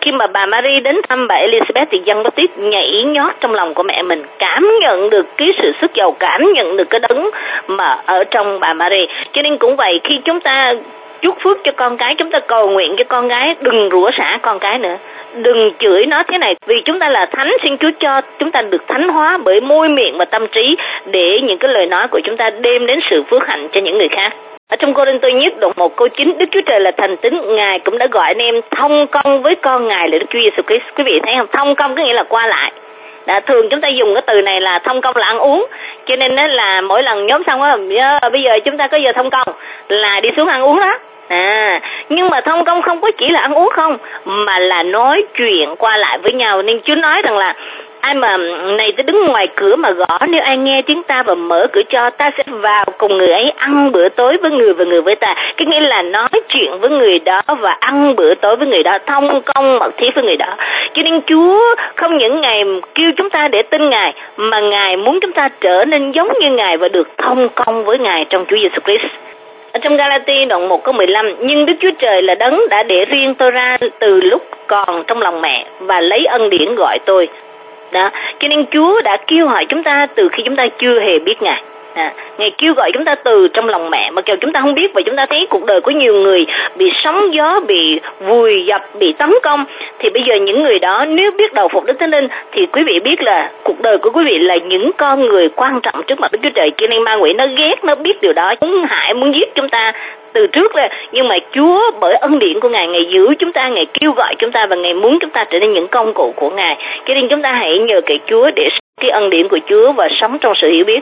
khi mà bà Mary đến thăm bà Elizabeth thì Giăng Baptist nhảy nhót trong lòng của mẹ mình, cảm nhận được cái sự sức giàu, cảm nhận được cái đấng mà ở trong bà Mary. Cho nên cũng vậy, khi chúng ta chúc phước cho con cái, chúng ta cầu nguyện cho con gái, đừng rủa xả con cái nữa, đừng chửi nó thế này, vì chúng ta là thánh, xin Chúa cho chúng ta được thánh hóa bởi môi miệng và tâm trí, để những cái lời nói của chúng ta đem đến sự phước hạnh cho những người khác. Ở trong Cô-rinh-tô nhất đoạn 1 câu 9, Đức Chúa Trời là thành tín, Ngài cũng đã gọi anh em thông công với con Ngài là Đức Chúa Giêsu Christ. Quý vị thấy không? Thông công có nghĩa là qua lại. Thường chúng ta dùng cái từ này là thông công là ăn uống, cho nên đó là mỗi lần nhóm xong á, bây giờ chúng ta có giờ thông công là đi xuống ăn uống đó. Nhưng mà thông công không có chỉ là ăn uống không, mà là nói chuyện qua lại với nhau. Nên Chúa nói rằng là ai mà này ta đứng ngoài cửa mà gõ, nếu ai nghe tiếng ta và mở cửa cho, ta sẽ vào cùng người ấy ăn bữa tối với người và người với ta. Cái nghĩa là nói chuyện với người đó và ăn bữa tối với người đó, thông công mật thiết với người đó. Cho nên Chúa không những Ngài kêu chúng ta để tin Ngài, mà Ngài muốn chúng ta trở nên giống như Ngài và được thông công với Ngài trong Chúa Giêsu Christ. Ở trong Galatia đoạn 1 câu 15, nhưng Đức Chúa Trời là đấng đã để riêng tôi ra từ lúc còn trong lòng mẹ và lấy ân điển gọi tôi. Đó, cho nên Chúa đã kêu gọi chúng ta từ khi chúng ta chưa hề biết Ngài. Ngài kêu gọi chúng ta từ trong lòng mẹ mà kêu chúng ta không biết. Và chúng ta thấy cuộc đời của nhiều người bị sóng gió, bị vùi dập, bị tấn công. Thì bây giờ những người đó nếu biết đầu phục Đức Thánh Linh thì quý vị biết là cuộc đời của quý vị là những con người quan trọng trước mặt Đức Chúa Trời. Cho nên ma quỷ nó ghét, nó biết điều đó, muốn hại, muốn giết chúng ta từ trước rồi. Nhưng mà Chúa bởi ân điển của Ngài, Ngài giữ chúng ta, Ngài kêu gọi chúng ta và Ngài muốn chúng ta trở nên những công cụ của Ngài. Cho nên chúng ta hãy nhờ cậy Chúa để cái ân điển của Chúa và sống trong sự hiểu biết.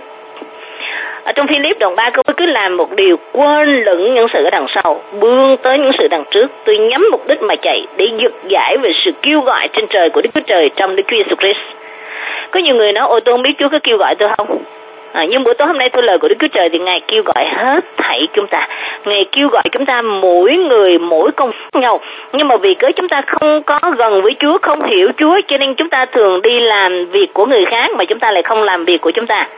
Ở trong Philip đoạn 3 câu cứ làm một điều, quên lửng những sự ở đằng sau, bươn tới những sự đằng trước. Tôi nhắm mục đích mà chạy để giật giải về sự kêu gọi trên trời của Đức Chúa Trời trong Đức Chúa Giêsu Christ. Có nhiều người nói ôi tôi không biết Chúa có kêu gọi tôi không. Nhưng bữa tối hôm nay tôi lời của Đức Chúa Trời thì Ngài kêu gọi hết thảy chúng ta. Ngài kêu gọi chúng ta mỗi người mỗi công khác nhau. Nhưng mà vì cớ chúng ta không có gần với Chúa, không hiểu Chúa, cho nên chúng ta thường đi làm việc của người khác mà chúng ta lại không làm việc của chúng ta.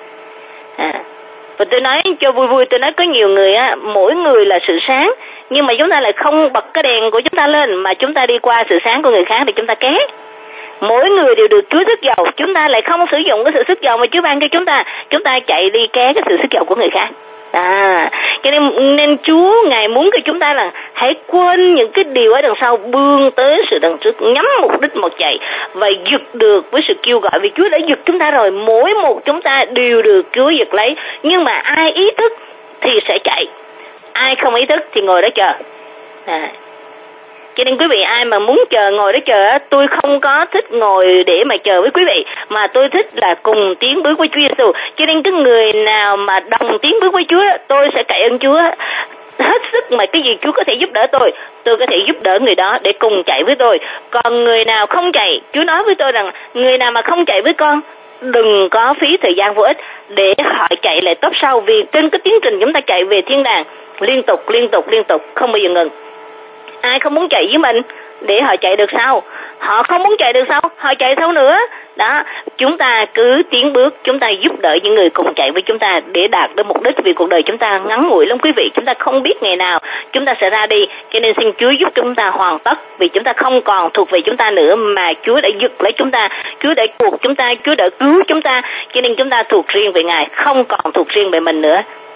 Và tôi nói cho vui vui, tôi nói có nhiều người á, mỗi người là sự sáng, nhưng mà chúng ta lại không bật cái đèn của chúng ta lên, mà chúng ta đi qua sự sáng của người khác thì chúng ta ké. Mỗi người đều được Chúa sức dầu, chúng ta lại không sử dụng cái sự sức dầu mà Chúa ban cho chúng ta chạy đi ké cái sự sức dầu của người khác. Cho nên Chúa Ngài muốn cho chúng ta là hãy quên những cái điều ở đằng sau, bươn tới sự đằng trước, nhắm mục đích một chạy và giật được với sự kêu gọi, vì Chúa đã giật chúng ta rồi. Mỗi một chúng ta đều được Chúa giật lấy, nhưng mà ai ý thức thì sẽ chạy, ai không ý thức thì ngồi đó chờ. Cho nên quý vị ai mà muốn chờ ngồi đó chờ, tôi không có thích ngồi để mà chờ với quý vị, mà tôi thích là cùng tiến bước với Chúa Giêsu. Cho nên cái người nào mà đồng tiến bước với Chúa, tôi sẽ cậy ơn Chúa hết sức, mà cái gì Chúa có thể giúp đỡ tôi có thể giúp đỡ người đó để cùng chạy với tôi. Còn người nào không chạy, Chúa nói với tôi rằng người nào mà không chạy với con, đừng có phí thời gian vô ích để họ chạy lại top sau, vì trên cái tiến trình chúng ta chạy về thiên đàng liên tục không bao giờ ngừng. Ai không muốn chạy với mình để họ chạy được sao? Họ không muốn chạy được sao? Họ chạy sao nữa? Đó, chúng ta cứ tiến bước, chúng ta giúp đỡ những người cùng chạy với chúng ta để đạt được mục đích, vì cuộc đời chúng ta ngắn ngủi lắm quý vị. Chúng ta không biết ngày nào chúng ta sẽ ra đi, cho nên xin Chúa giúp chúng ta hoàn tất, vì chúng ta không còn thuộc về chúng ta nữa, mà Chúa đã giật lấy chúng ta, Chúa đã chuộc chúng ta, Chúa đã cứu chúng ta, cho nên chúng ta thuộc riêng về Ngài, không còn thuộc riêng về mình nữa.